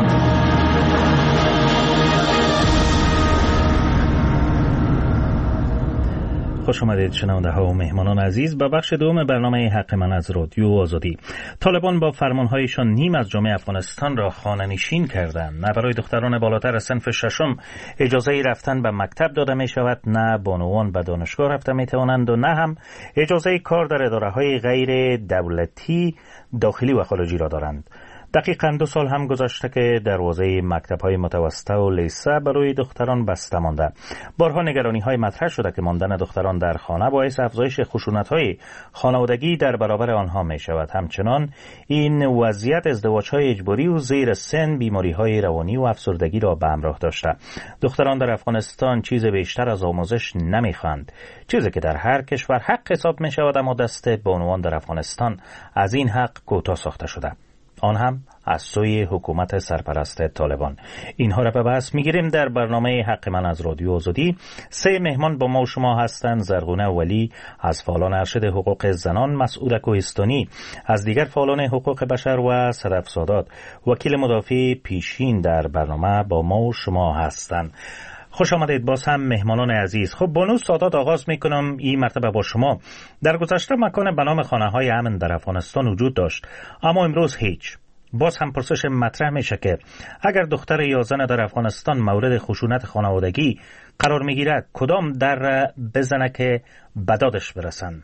خوش آمدید شنونده ها و مهمانان عزیز به بخش دوم برنامه حق من از رادیو آزادی. طالبان با فرمانهایشان نیم از جامعه افغانستان را خانه‌نشین کردند. نه برای دختران بالاتر از صنف ششم اجازه رفتن به مکتب داده می شود، نه بانوان به دانشگاه رفته می توانند و نه هم اجازه کار در اداره های غیر دولتی داخلی و خارجی را دارند. دقیقاً دو سال هم گذشته که دروازه مکتب‌های متوسطه و لیسه برای دختران بسته مانده. بارها نگرانی‌های مطرح شده که ماندن دختران در خانه باعث افزایش خشونت‌های خانوادگی در برابر آنها می‌شود. همچنان این وضعیت ازدواج‌های اجباری و زیر سن بیماری‌های روانی و افسردگی را به همراه داشته. دختران در افغانستان چیز بیشتر از آموزش نمی‌خواند، چیزی که در هر کشور حق حساب می‌شود، اما دست بانوان در افغانستان از این حق کوتاه ساخته شده، آن هم از سوی حکومت سرپرست طالبان. اینها را به بحث میگیریم در برنامه حق من از رادیو آزادی. سه مهمان با ما و شما هستند: زرغونه ولی از فعالان ارشد حقوق زنان، مسعود کوهستانی از دیگر فعالان حقوق بشر و صدف سادات وکیل مدافع پیشین در برنامه با ما و شما هستند. خوش آمدید باز هم مهمانان عزیز. خب بانو سادات، آغاز میکنم این مرتبه با شما. در گذشته مکان به نام خانه های امن در افغانستان وجود داشت، اما امروز هیچ. باز هم پرسش مطرح میشه که اگر دختر یا زن در افغانستان مورد خشونت خانوادگی قرار میگیرد، کدام در بزنه که به دادش برسن؟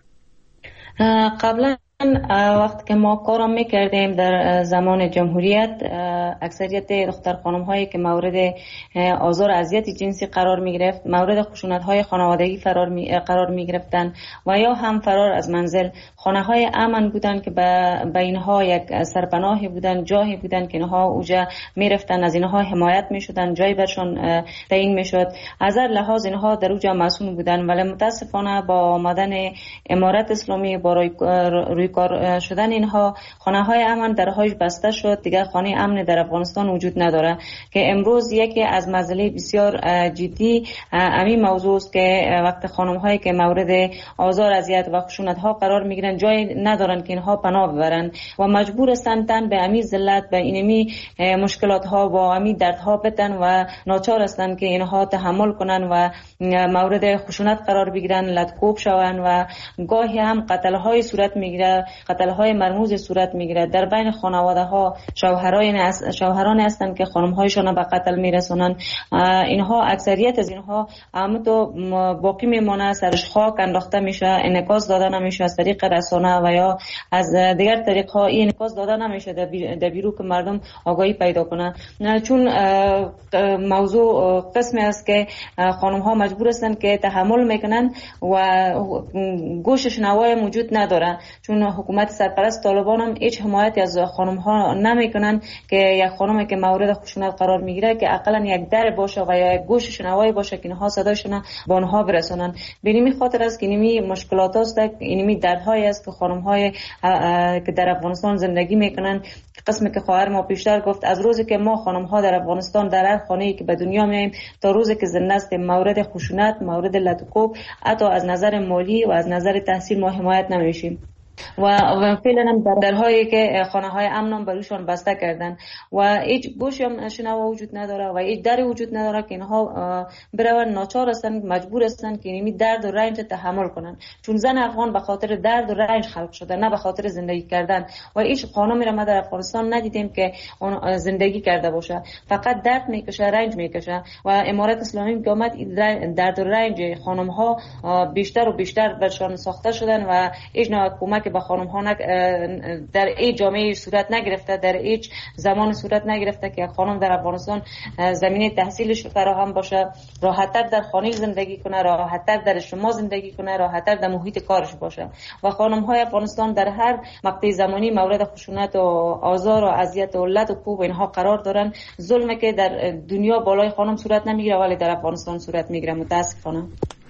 قبلا وقتی که ما کارم میکردیم در زمان جمهوریت، اکثریت دختر خانم هایی که مورد آزار اذیت جنسی قرار میگرفت، مورد خشونت های خانوادگی فرار می قرار میگرفتن و یا هم فرار از منزل. خانه های امن بودن که به اینها یک سرپناهی بودن، جایی بودن که اینها اوجا میرفتن، از اینها حمایت میشدن، جای برشان تعیین میشد. از هر لحاظ اینها در اوجا مسئول بودن، ولی متاسفانه با آمدن امارت اسلامی، با روی کار شدن اینها، خانه های امن درهایش بسته شد. دیگر خانه امن در افغانستان وجود نداره که امروز یکی از مسئله بسیار جدی همین موضوع است که وقت خانم هایی که مورد آزار، اذیت و خشونت ها قرار میگیرن جای ندارن که اینها پناه ببرن و مجبور هستند به همین ذلت، به اینمی مشکلات ها، با همین درد ها بدن و ناچار هستند که اینها تحمل کنن و مورد خشونت قرار بگیرن، لطکوب شوند و گاهی هم قتل های صورت میگیره، قتل های مرموز صورت میگیره. در بین خانواده ها شوهران شوهران هستند که خانم هایشان به قتل میرسونن. اینها اکثریت از اینها هم تو باقی میمونه، سرش خاک انداخته میشه، انعکاس داده نمیشه از طریق رسانه و یا از دیگر طریق ها. این انعکاس داده نمیشه در بیرو که مردم آگاهی پیدا کنن، چون موضوع قسمی است که خانم ها مجبور هستند که تحمل میکنن و گوش شنوای موجود نداره، چون حکومت سرپرست طالبان هم هیچ حمایتی از خانم ها نمیکنن که یک خانمی که مورد خشونت قرار میگیره که اقلا یک در باشه و یا یک گوش شنوایی باشه که اینها صداشون به آنها برسونن. به این خاطر است که اینمی مشکلات است، اینمی دردهایی است که خانم های که در افغانستان زندگی میکنن. قسمی که خواهر ما پیشتر گفت، از روزی که ما خانم ها در افغانستان در هر خانه‌ای که به دنیا میایم تا روزی که زنده هستیم مورد خشونت، مورد لطکوب، حتی از نظر مالی و از نظر تحصیل ما حمایت نمیشیم و فعلا هم درهایی که خانه های امن بروشان بسته کردن و هیچ گوشی هم شنوا وجود نداره و هیچ دری وجود نداره که اینها برون. ناچار هستند، مجبور هستند که اینمی درد و رنج تحمل کنن، چون زن افغان به خاطر درد و رنج خلق شده، نه به خاطر زندگی کردن. و هیچ خانمی را ما در افغانستان ندیدیم که اون زندگی کرده باشه، فقط درد میکشه، رنج میکشه. و امارت اسلامی که اومد درد و رنج خانم ها بیشتر و بیشتر برشان ساخته شدن و هیچ نوع کمک به خانم ها در این جامعه صورت نگرفته، در هیچ زمان صورت نگرفته که خانم در افغانستان زمینه تحصیلش فراهم باشه، راحت‌تر در خانه زندگی کنه، راحت‌تر در شما زندگی کنه، راحت‌تر در محیط کارش باشه. و خانم های افغانستان در هر مقطع زمانی مورد خشونت و آزار و اذیت و لط و کوب اینها قرار دارن. ظلمی که در دنیا بالای خانم صورت نمیگیره ولی در افغانستان صورت میگیره، متاسفانه.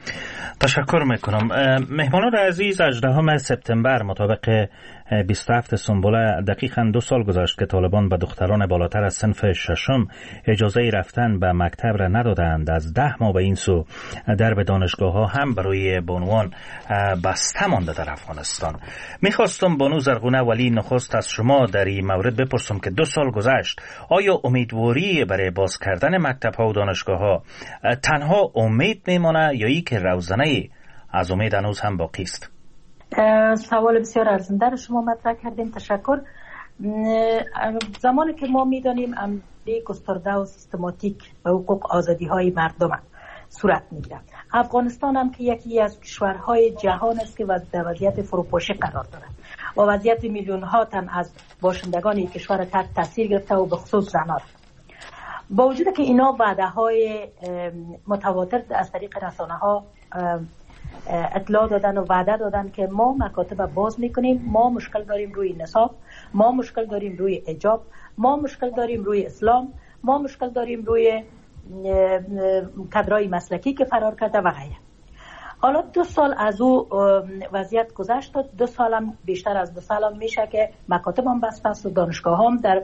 تشکر میکنم. مهمانان عزیز، هجدهم سپتامبر مطابق بیست و هفت سنبوله دقیقاً دو سال گذشت که طالبان به دختران بالاتر از صنف ششم اجازه رفتن به مکتب را ندادند. از ده ماه به این سو درب دانشگاه ها هم برای بانوان بسته مانده در افغانستان. میخواستم بانو زرغونه ولی نخست از شما در این مورد بپرسم که دو سال گذشت، آیا امیدواری برای باز کردن مکتب ها و دانشگاه ها تنها امید میمونه یا ای که روزنه از امید هنوز هم باقی است؟ سوال بسیار ارزنده رو شما مطرح کردیم، تشکر. زمانی که ما میدانیم عملی گسترده و سیستماتیک به حقوق آزادی های مردم صورت میگیرد، افغانستان هم که یکی از کشورهای جهان است که در وضعیت فروپاشی قرار دارد و وضعیت میلیون ها تن از باشندگان کشور تحت تاثیر گرفته و به خصوص زنان. با وجود که اینا وعده های متواتر از طریق رسانه ها اطلاع دادن و وعده دادن که ما مکاتب باز میکنیم، ما مشکل داریم روی نصاب، ما مشکل داریم روی حجاب، ما مشکل داریم روی اسلام، ما مشکل داریم روی کادرای مسلکی که فرار کرده و غیره. حالا دو سال از او وضعیت گذشت، دو سالم بیشتر از دو سالم میشه که مکاتب هم بسته است و دانشگاه هم در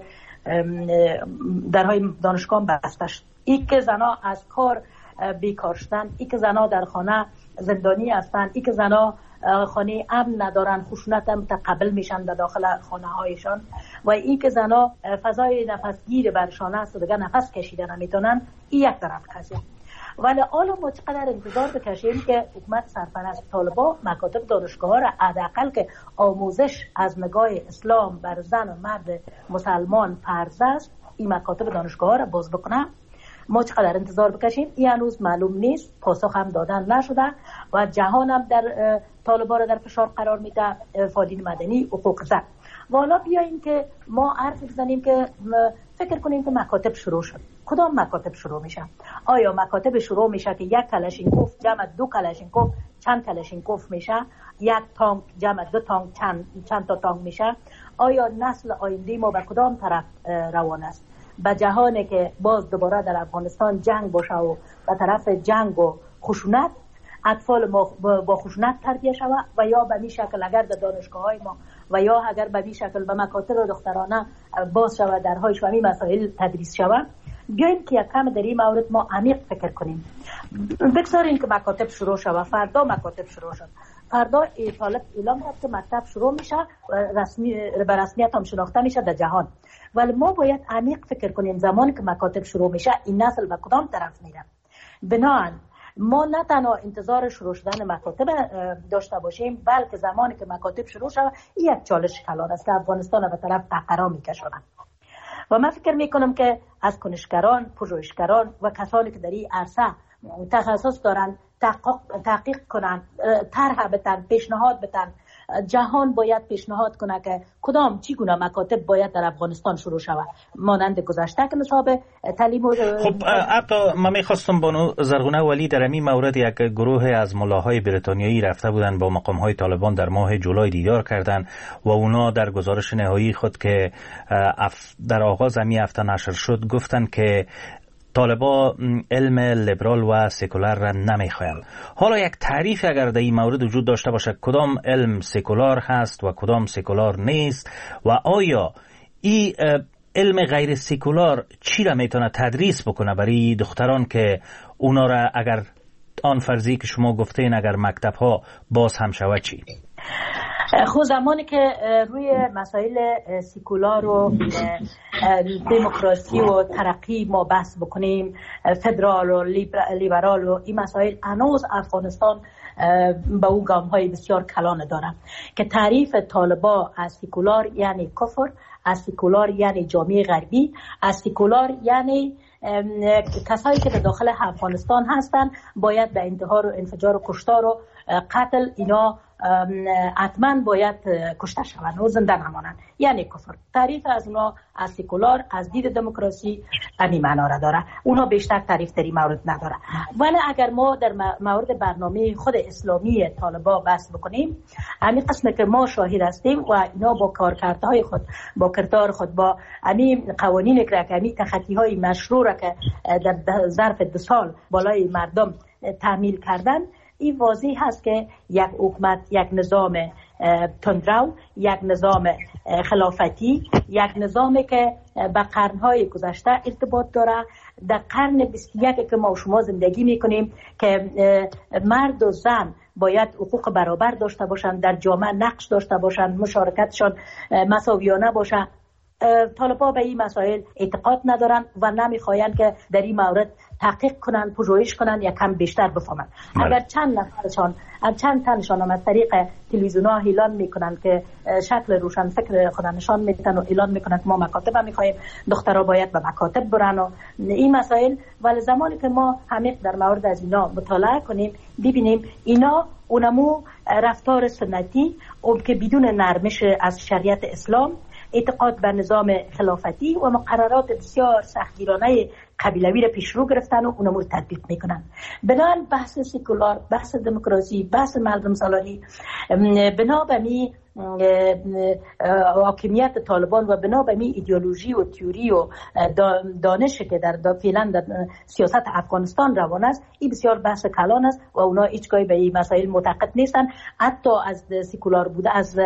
درهای دانشگاه هم بسته است. ای که زنا از کار بیکار شدن، ای که زنا در خانه زندانی هستند، ای که زنا خانه امن ندارن، خشونت هم متقبل میشن در داخل خانه هایشان و ای که زنا فضای نفسگیر برشان است و دیگه نفس کشیدن نمیتونن، این یک طرف قضیه. ولی حالا ما چقدر انتظار بکشیم که حکومت سرپرست طالبان مکاتب دانشگاه ها را حداقل که آموزش از نگاه اسلام بر زن و مرد مسلمان فرض است، این مکاتب دانشگاه ها را باز بکنه. ما چقدر انتظار بکشیم این هنوز معلوم نیست، پاسخ هم دادن نشده و جهان هم در طالبان را در فشار قرار میده، فعالین مدنی، حقوق زن. و حالا بیاییم که ما حرف بزنیم که فکر کنیم که مکاتب شروع شد. کدام مکاتب شروع میشه؟ آیا مکاتب شروع میشه که یک کلاشینکوف جمع دو کلاشینکوف چند کلاشینکوف میشه؟ یک تانک جمع دو تانک چند چند تا تانک میشه؟ آیا نسل آینده ما به کدام طرف روان است؟ به جهانی که باز دوباره در افغانستان جنگ باشه و به طرف جنگ و خشونت اطفال ما با خشونت تربیه شود و یا به این شکل اگر در دانشگاه های ما و یا اگر به این شکل به مکاتب دخترانه باز شود درهای شومی مسائل تدریس شود. بیاییم که یک کم در این مورد ما عمیق فکر کنیم. بگذاریم که مکاتب شروع شود، فردا مکاتب شروع شد، فردا طالب اعلام کرد که مکتب شروع میشه، رسمی به رسمیت هم شناخته میشه در جهان. ولی ما باید عمیق فکر کنیم زمانی که مکاتب شروع میشه این نسل به کدام طرف میره. بنابراین ما نه تنها انتظار شروع شدن مکاتب داشته باشیم، بلکه زمانی که مکاتب شروع شود این یک چالش کلان است که افغانستان به طرف قهقرا میکشاند. و من فکر میکنم که از کنشگران، پژوهشگران و کسانی که در این عرصه تخصص دارن تحقیق کنن، طرح بدن، پیشنهاد بدن. جهان باید پیشنهاد کنه که کدام چگونه مکاتب باید در افغانستان شروع شود، مانند گذشته که نصاب تعلیم. خب حتی من میخواستم بانو زرغونه ولی در این مورد یک گروه از ملاهای بریتانیایی رفته بودن با مقامهای طالبان در ماه جولای دیدار کردن و اونا در گزارش نهایی خود که در آغاز این هفته نشر شد گفتن که طالبا علم لیبرال و سکولار را نمیخواهند. حالا یک تعریف اگر در این مورد وجود داشته باشه کدام علم سکولار هست و کدام سکولار نیست و آیا این علم غیر سکولار چی را میتونه تدریس بکنه برای دختران که اونا را اگر آن فرضی که شما گفتین اگر مکتب ها باز هم شود چی؟ خب زمانی که روی مسائل سکولار و دموکراسی و ترقی ما بحث بکنیم، فدرال و لیبرال و این مسائل، هنوز افغانستان به اون گام های بسیار کلان دارم که تعریف طالبا از سکولار یعنی کفر، از سکولار یعنی جامعه غربی، از سکولار یعنی کسایی که در داخل افغانستان هستند باید به انتحار و انفجار و کشتار و قتل اینا حتما باید کشته شوند و زنده نمانند، یعنی کفر. تعریف از اونا از سکولار از دید دموکراسی همین معنا را داره، اونا بیشتر تعریف در این مورد نداره. ولی اگر ما در مورد برنامه خود اسلامی طالبان بحث بکنیم، همین قسمه که ما شاهد هستیم و اینا با کارکردهای خود، با کردار خود، با همین قوانین که همین تخطی های مشروع را که در ظرف دو سال بالای مردم تعمیل کردن، این واضح هست که یک حکومت، یک نظام تندرو، یک نظام خلافتی، یک نظامی که به قرنهای گذشته ارتباط داره. در قرن بیست و یک که ما شما زندگی میکنیم که مرد و زن باید حقوق برابر داشته باشند، در جامعه نقش داشته باشند، مشارکتشان مساویانه باشه. طالبان به این مسائل اعتقاد ندارن و نمیخواین که در این مورد تحقیق کنن، پژوهش کنن یا کم بیشتر بفهمن. اگر چند نفرشان چند تنشان هم از طریق تلویزیون ها اعلان میکنن که شکل روشن فکر خود نشان میدن و اعلان میکنن که ما مکاتب میخوایم، دخترها باید به مکاتب برن و این مسائل، ولی زمانی که ما عمیق در مورد از اینا مطالعه کنیم ببینیم اینا اونمو رفتار سنتی او که بدون نرمش از شریعت اسلام، اعتقاد به نظام خلافتی و مقررات بسیار سختگیرانه قبیلوی را پیش رو گرفتن و اونم رو تطبیق میکنن. بنابراین بحث سکولار، بحث دموکراسی، بحث مردم سالاری، بنا به می حاکمیت طالبان و بنا به می ایدئولوژی و تئوری و دانش که در فعلا در سیاست افغانستان روان است، این بسیار بحث کلان است و اونا هیچگاهی به این مسائل معتقد نیستن. حتی از سکولار بودن، از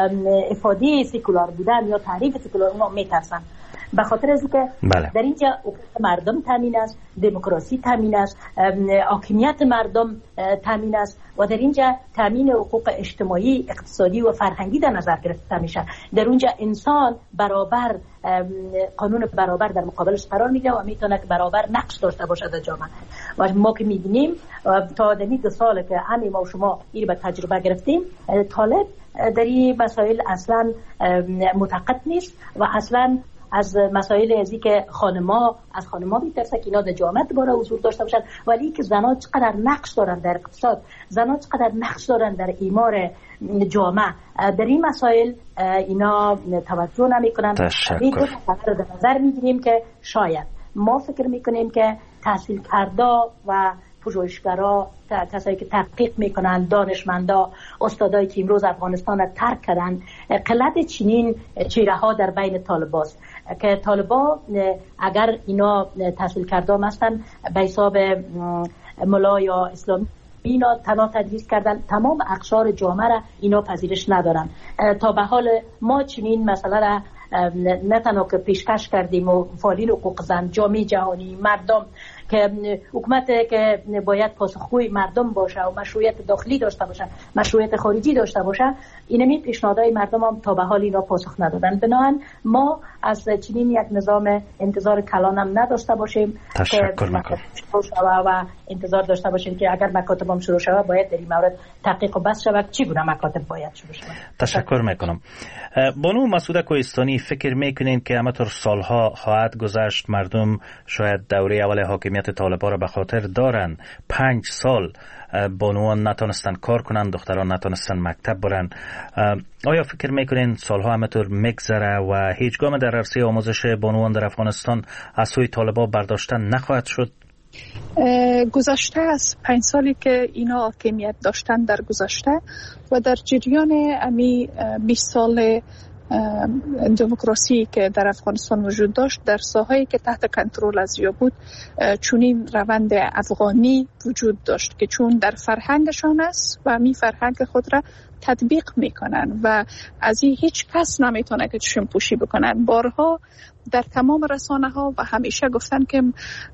افاده سکولار بودن یا تعریف سکولار اونا میترسن، به خاطر از اینکه بله. در اینجا مردم تامین است، دموکراسی تامین است، حاکمیت مردم تامین است و در اینجا تامین حقوق اجتماعی، اقتصادی و فرهنگی در نظر گرفته میشه. در اونجا انسان برابر، قانون برابر در مقابلش قرار میگیره و میتونه که برابر نقش داشته باشه در جامعه. و ما که میبینیم تا دمی دو سال که همه ما و شما این به تجربه گرفتیم، طالب در این مسائل اصلا معتقد نیست و اصلا از مسائل ازی که خانما از خانما میترسه که اینا در جامعه دوباره حضور داشته باشن، ولی که زنها چقدر نقش دارن در اقتصاد، زنها چقدر نقش دارن در ایمار جامعه، در این مسائل اینا توجه نمیکنن. این دو نظر در نظر میگیریم که شاید ما فکر میکنیم که تحصیل کرده و پژوهشگرا، کسایی که تحقیق میکنن، دانشمندا، استادایی که امروز افغانستان را ترک کردن، قلت چنین چهره ها در بین طالباست که طالبا اگر اینا تحصیل کرده هستن به حساب ملا یا اسلامی اینا تنها تدریس کردن، تمام اقشار جامعه را اینا پذیرش ندارن. تا به حال ما چنین مسئله را نه تنها که پیشکش کردیم و فعالین حقوق زن، جامعه جهانی، مردم که حکومت که باید پاسخگوی مردم باشه و مشروعیت داخلی داشته باشه، مشروعیت خارجی داشته باشه، اینمی پیشنهادهای مردم هم تا به حال اینا پاسخ ندادن. بنابراین ما از چنین یک نظام انتظار کلان هم نداشته باشیم تشکر میکنم و انتظار داشته باشیم که اگر مکاتب هم شروع شود باید در این مورد تحقیق و بحث شود چگونه مکاتب باید شروع شود. تشکر میکنم. بانو مسعوده کوهستانی، فکر میکنین که همطور سالها خواهد گذشت، مردم شاید دوره اول حاکمیت طالبان را به خاطر دارن، پنج سال بانوان نتونستن کار کنن، دختران نتونستن مکتب برن، آیا فکر میکنین سالها همطور میگذره و هیچگاه در عرصه آموزش بانوان در افغانستان از سوی طالبان برداشتن نخواهد شد؟ گذشته از پنج سالی که اینا حاکمیت داشتن در گذشته و در جریان امی بیست سال دموکراسی که در افغانستان وجود داشت، در ساحه‌ای که تحت کنترل از یا بود چونین روند افغانی وجود داشت که چون در فرهنگشان است و می فرهنگ خود را تطبیق میکنن و از این هیچ کس نمیتونه که چشم پوشی بکنن. بارها در تمام رسانه ها و همیشه گفتن که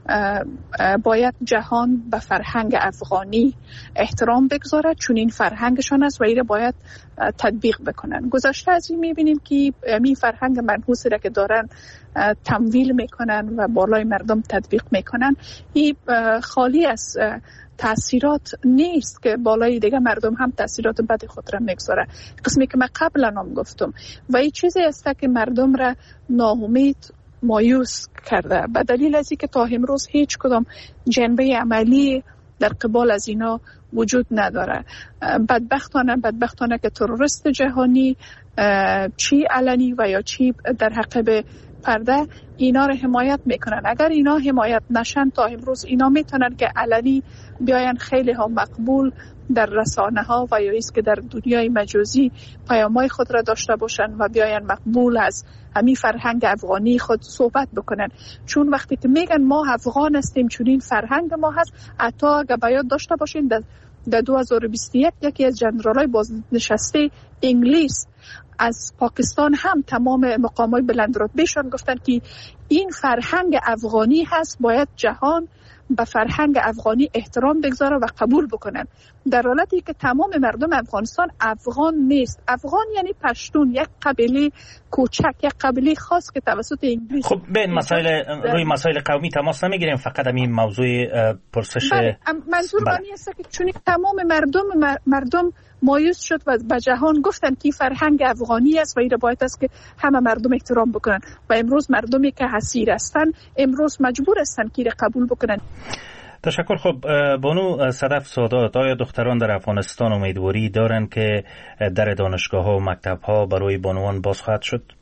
باید جهان به فرهنگ افغانی احترام بگذاره چون این فرهنگشان است و این باید تطبیق بکنن. گذشته از این میبینیم که این فرهنگ منحوسی را که دارن تمویل میکنن و بالای مردم تطبیق میکنن، این خالی از تأثیرات نیست که بالای دیگه مردم هم تأثیرات بد خود را میگذاره. قسمی که من قبلا هم گفتم و این چیزی است که مردم را ناامید مایوس کرده به دلیل از اینکه تا امروز هیچ کدام جنبه عملی در قبال از اینا وجود نداره. بدبختانه بدبختانه که تروریست جهانی چی علنی و یا چی در حقیقت پرده اینا رو حمایت میکنن. اگر اینا حمایت نشن تا امروز اینا میتونن که علنی بیاین خیلی ها مقبول در رسانه ها و یا ایست که در دنیای مجازی پیامای خود را داشته باشن و بیاین مقبول از همین فرهنگ افغانی خود صحبت بکنن. چون وقتی که میگن ما افغان هستیم چون این فرهنگ ما هست، حتی اگر باید داشته باشین در در دو هزار و بیست و یک یکی از جنرالای بازنشسته انگلیس از پاکستان هم تمام مقامات بلندرتبهشان گفتن که این فرهنگ افغانی هست، باید جهان به فرهنگ افغانی احترام بگذاره و قبول بکنن، در حالتی که تمام مردم افغانستان افغان نیست. افغان یعنی پشتون، یک قبیله کوچک، یک قبیله خاص که توسط انگلیس. خب به این مسائل روی مسائل قومی تماس نمیگیریم، فقط همین موضوع پرسش. منظور من است که چون تمام مردم مردم مایوس شد و به جهان گفتن که فرهنگ افغانی است و این باید است که همه مردم احترام بکنن و امروز مردمی که حسیر هستن امروز مجبور هستن که قبول بکنن. تشکر. خب بانو صدف سادات، آیا دختران در افغانستان امیدواری دارن که در دانشگاه ها و مکتب ها برای بانوان باز خواهد شد؟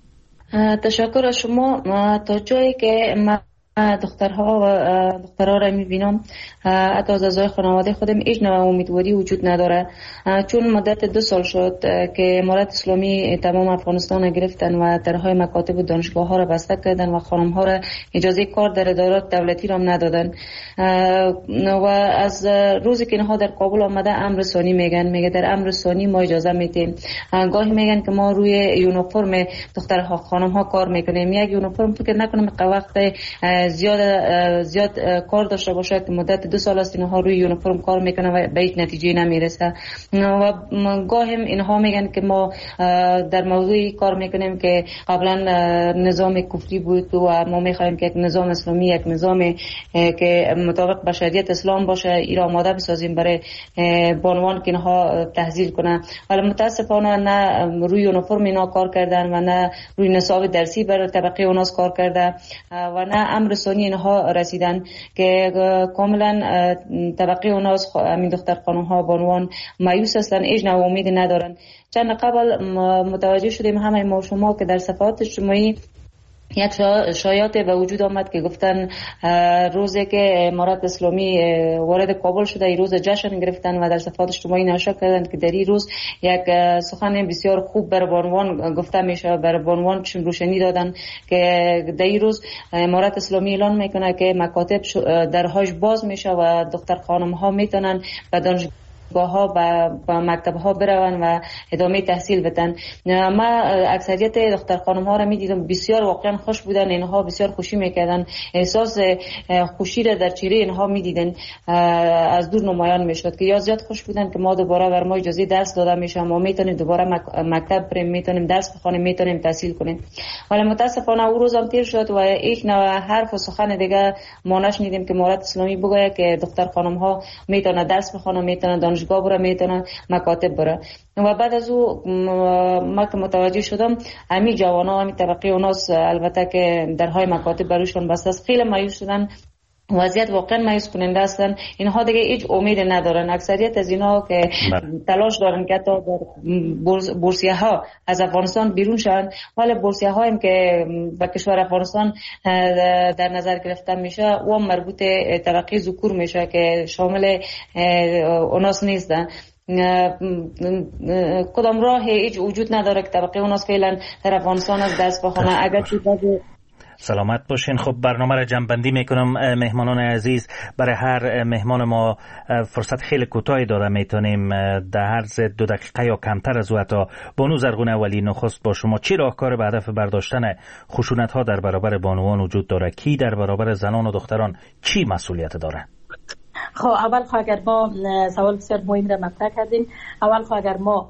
تشکر از شما. تا جایی که من دخترها و دخترها را میبینم، حتی از اعضای خانواده خودم هیچ نوع امیدواری وجود نداره، چون مدت دو سال شد که امارت اسلامی تمام افغانستان را گرفتن و درهای مکاتب و دانشگاه ها را بسته کردن و خانم ها را اجازه کار در ادارات دولتی را ندادن. و از روزی که اینها در کابل آمده امر ثانی میگن، میگه در امر ثانی ما اجازه میدیم. گاهی میگن که ما روی یونیفرم دخترها خانم ها کار میکنیم. یک یونیفرم فکر نکنم که وقت زیاد زیاد کار داشته باشه که مدت دو سال است اینها روی یونیفرم کار میکنه و به هیچ نتیجه نمیرسه. و گاهی اینها میگن که ما در موضوعی کار میکنیم که قبلا نظام کفری بود و ما میخوایم که یک نظام اسلامی، یک نظام که مطابق با شریعت اسلام باشه، این را آماده بسازیم برای بانوان که اینها تحصیل کنن. ولی متاسفانه نه روی یونیفرم اینا کار کردن و نه روی نصاب درسی بر طبقه اوناس کار کرده و نه امر ثانی اینها رسیدن که کاملا طبقه اوناس همین دختر خانم ها بانوان مایوس هستن، هیچ نوع امید ندارن. چند قبل متوجه شدیم همه ما شما که در صفحات اجتماعی یک شایعات به وجود آمد که گفتن روزی که امارت اسلامی وارد کابل شده این روز جشن گرفتن و در صفحات اجتماعی نشر کردن که در این روز یک سخن بسیار خوب بر بانوان گفته میشه، بر بانوان چون روشنی دادن که در این روز امارت اسلامی اعلان میکنه که مکاتب درهاش باز میشه و دختر خانم ها میتونن به دانشگاه ها و مکتب ها برون و ادامه تحصیل بدن. ما اکثریت دختر خانم ها را می دیدم بسیار واقعا خوش بودن، اینها بسیار خوشی میکردن، احساس خوشی را در چهره اینها می دیدن از دور نمایان میشد که یا زیاد خوش بودن که ما دوباره بر ما اجازه درس داده میشه، ما میتونیم دوباره مکتب بریم، میتونیم درس بخونیم، میتونیم تحصیل کنیم. ولی متاسفانه اون روز هم تیر شد و یک نوع حرف و سخن دیگه ما نشنیدیم که امارت اسلامی بگه که دختر خانم ها میتونن درس بخونن، میتونن دانشگاه بره، میتونن مکاتب بره. و بعد از او ما که متوجه شدم همین جوانا همین طبقه اوناس البته که درهای مکاتب برایشون بسته است خیلی مایوس شدن. وضعیت واقعا مایوس کننده هستن. اینها دیگه هیچ امید ندارن. اکثریت از اینها که تلاش دارن که تا بورسیه ها از افغانستان بیرون شون، ولی بورسیه هایی که به کشور افغانستان در نظر گرفته میشه و مربوط طبقه ذکور میشه که شامل اوناس نیستن. کدام راه هیچ وجود نداره که طبقه اوناس فعلا در افغانستان از دست بخونه. اگر سلامت باشین. خب برنامه را جمع‌بندی میکنم. مهمانان عزیز، برای هر مهمان ما فرصت خیلی کوتاهی داره، میتونیم در عرض دو دقیقه یا کمتر از او حتی بانو زرغون اولی نخست با شما چی راهکار به هدف برداشتن خشونت ها در برابر بانوان وجود داره؟ کی در برابر زنان و دختران چی مسئولیت داره؟ خب اول خواهد اگر ما سوال بسیار مهم را مطرح کردیم، اول خواهد اگر ما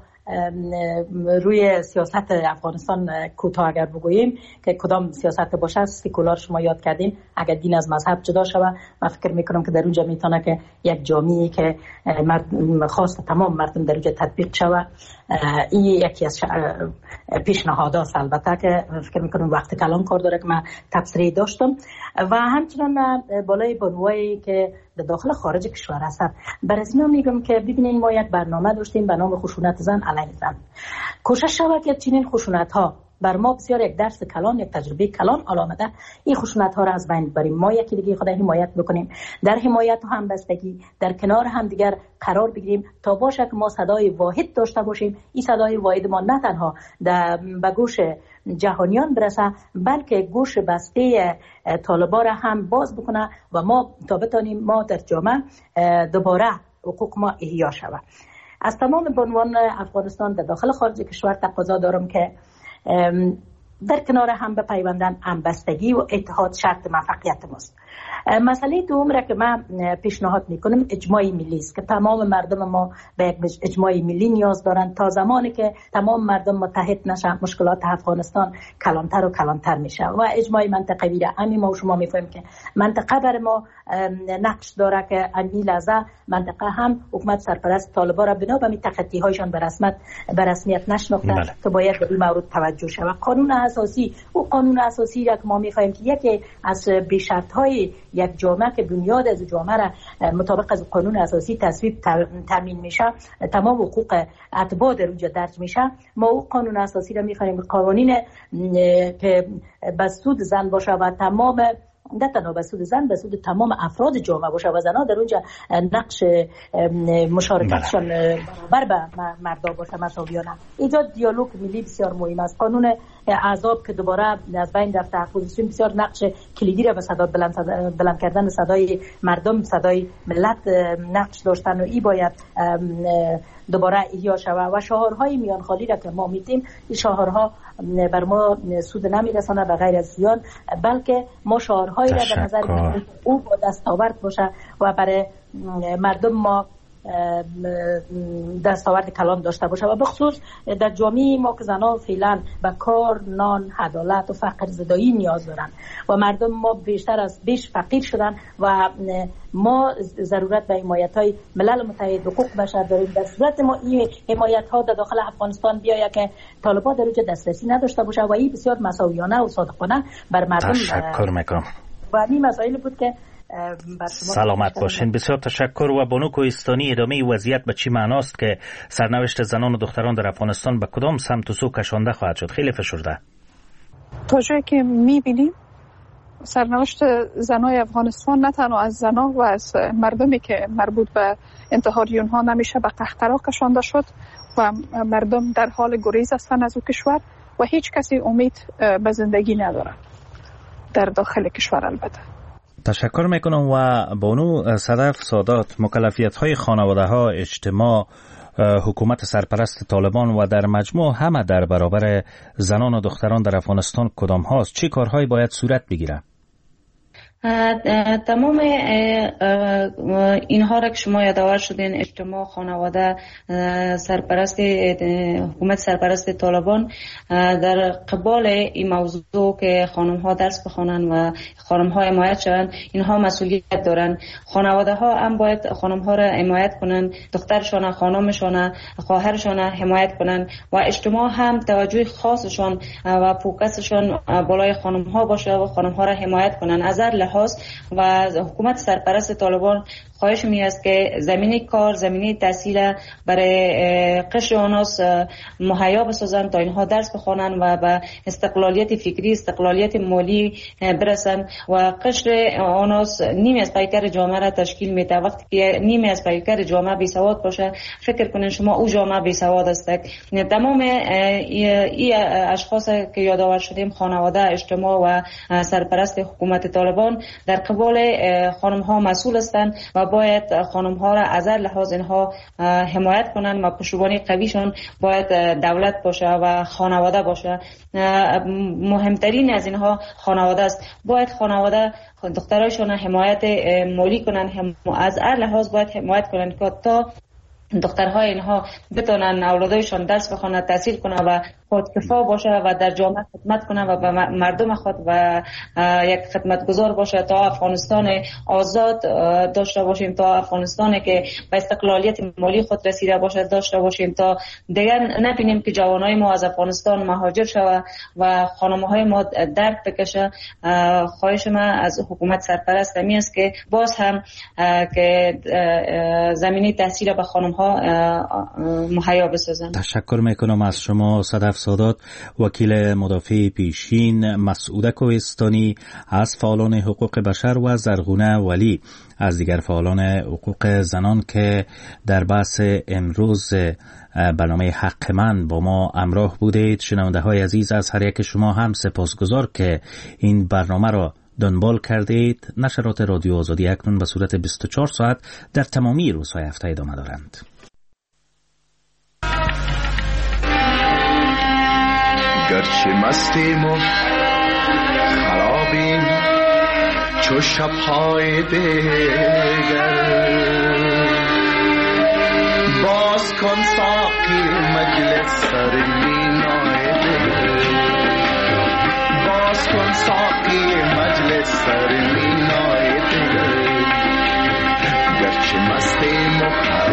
روی سیاست افغانستان کوتاه اگر بگوییم که کدام سیاست باشه، سکولار شما یاد کردین، اگر دین از مذهب جدا شود من فکر میکنم که در اونجا میتونه که یک جامعه‌ای که خواست تمام مردم در اونجا تطبیق شود. این یکی از پیشنهادات البته که فکر میکنم وقت کلان کار داره که من تبصره داشتم. و همچنان بالای بانوایی که در داخل خارج کشور هستن، برای اینا میگم که ببینین ما یک برنامه داشتیم به نام خشونت زن علیه زن. کوشش شود که چنین خشونت ها بر ما بسیار یک درس کلان، یک تجربه کلان آمده، این خشونت ها را از بین ببریم. ما یکی دیگه خدا حمایت بکنیم، در حمایت و همبستگی در کنار هم دیگر قرار بگیریم تا باشه که ما صدای واحد داشته باشیم. این صدای واحد ما نه تنها در به گوش جهانیان برسه بلکه گوش بسته طالبان را هم باز بکنه و ما تا بتانیم ما در جامعه دوباره حقوق ما احیا شود. از تمام بانوان افغانستان در داخل خارج کشور تقاضا دارم که در کنار هم بپیوندن. همبستگی و اتحاد شرط موفقیت ماست. مسئله دوم را که من پیشنهاد میکنم اجماع ملی است که تمام مردم ما به یک اجماع ملی نیاز دارند. تا زمانی که تمام مردم متحد نشن مشکلات افغانستان کلانتر و کلانتر میشه و اجماع منطقوی را همین ما و شما میفهمیم که منطقه بر ما نقش داره که همین لحظه منطقه هم حکومت سرپرست طالبان را بنا به تقاطی هایشان به رسمیت به رسمیت نشناخته که باید به این مورد توجه شود. قانون اساسی و قانون اساسی را که ما میخواهیم که یکی از به شرط های برای یک جامعه که بنیاد از جامعه را مطابق از قانون اساسی تصویب تامین میشه، تمام حقوق اتباع در اونجا درج میشه. ما او قانون اساسی را میخوانیم، قوانین که بسود زن باشه و تمام نه تنها به سود زن، به سود تمام افراد جامعه باشه و زنها در اونجا نقش مشارکتشان برابر به مردا باشه، مساویانه. ایجاد دیالوگ ملی بسیار مهم است. قانون احزاب که دوباره از بین رفته، اپوزیسیون بسیار نقش کلیدی را به صدا بلند, بلند کردن صدای مردم، صدای ملت نقش داشتن و ای باید دوباره احیا شود و شعارهای میان خالی را که ما میدیم، این شعارها بر ما سود نمیرسانه به غیر از زیان، بلکه ما شعارهایی را به نظر میگیریم او با دستاورد باشه و برای مردم ما دستاورد کلان داشته باشه و بخصوص در جامعه ما که زنها فعلا به کار، نان، عدالت و فقر زدایی نیاز دارن و مردم ما بیشتر از بیش فقیر شدن و ما ضرورت به حمایت های ملل متحد حقوق بشر داریم. در صورت ما این حمایت ها در داخل افغانستان بیاید که طالبان در اونجا دسترسی نداشته باشه و این بسیار مساویانه و صادقانه بر مردم. تشکر میکنم. و این مسائل بود که سلامت باشین. بسیار تشکر. و بانو کوهستانی، ادامه وضعیت به چی معناست که سرنوشت زنان و دختران در افغانستان به کدام سمت و سو کشانده خواهد شد؟ خیلی فشرده. تا جایی که میبینیم سرنوشت زنای افغانستان نه تنها از زنان و از مردمی که مربوط به انتحاریون ها نمیشه به قهقرا کشانده شد و مردم در حال گریز هستند از او کشور و هیچ کسی امید به زندگی نداره در داخل کشور. البته تشکر میکنم. و بانو صدف سادات، مکلفیت های خانواده ها، اجتماع، حکومت سرپرست طالبان و در مجموع همه در برابر زنان و دختران در افغانستان کدام هاست؟ چه کارهایی باید صورت بگیره؟ تمام اینها را که شما یادآور شدین، اجتماع، خانواده، سرپرست حکومت سرپرست طالبان، در قبال این موضوع که خانم ها درس بخوانند و خانم ها حمایت شوند، اینها مسئولیت دارند. خانواده ها هم باید خانم ها را حمایت کنند، دخترشان، خانمشان، خواهرشان حمایت کنند و اجتماع هم توجه خاصشان و فوکسشان بالای خانم ها باشه و خانم ها را حمایت کنند. از هر لحاظ و حکومت سرپرست طالبان خواهش می است که زمینه کار، زمینه تحصیل برای قشر آناس مهیا بسازند تا اینها درس بخوانند و به استقلالیت فکری، استقلالیت مالی برسند و قشر آناس نیمی از پیکر جامعه را تشکیل میده. وقتی که نیمی از پیکر جامعه بی سواد باشه، فکر کنین شما او جامعه بی سواد است. تمام این اشخاص که یادآور شدیم، خانواده، اجتماع و سرپرست حکومت طالبان، در قبال خانم ها مسئول هستند و باید خانم ها را از هر لحاظ اینها حمایت کنند و پشتیبانی قویشون باید دولت باشه و خانواده باشه. مهمترین از اینها خانواده است. باید خانواده دخترایشون حمایت مالی کنند، از هر لحاظ باید حمایت کنند که تا دخترهای اینها بتونن اولادایشان درس بخونن، تحصیل کنن و خودکفا باشه و در جامعه خدمت کنه و به مردم خود و یک خدمتگزار باشه تا افغانستان آزاد داشته باشیم، تا افغانستانی که به استقلالیت مالی خود رسیده باشه داشته باشیم، تا دیگر نبینیم که جوانای ما از افغانستان مهاجر شوه و خانم‌های ما درد بکشه. خواهش من از حکومت سرپرست می است که باز هم که زمینه تحصیل به خانم‌ها مهیا بسازن. تشکر میکنم از شما صدف سادات، وکیل مدافع پیشین، مسعوده کوهستانی از فعالان حقوق بشر و زرغونه ولی از دیگر فعالان حقوق زنان که در بحث امروز برنامه حق من با ما همراه بودید. شنونده های عزیز، از هر یک شما هم سپاسگزار که این برنامه را دنبال کردید. نشرات رادیو آزادی اکنون به صورت بیست و چهار ساعت در تمامی روزهای هفته ادامه دارند. گرچه مستیم و خرابیم چو شب‌های دیگر، باز کن ساقی مجلس سر مینای دل، باز کن ساقی مجلس سر مینای دل. گرچه مستیم و خرابیم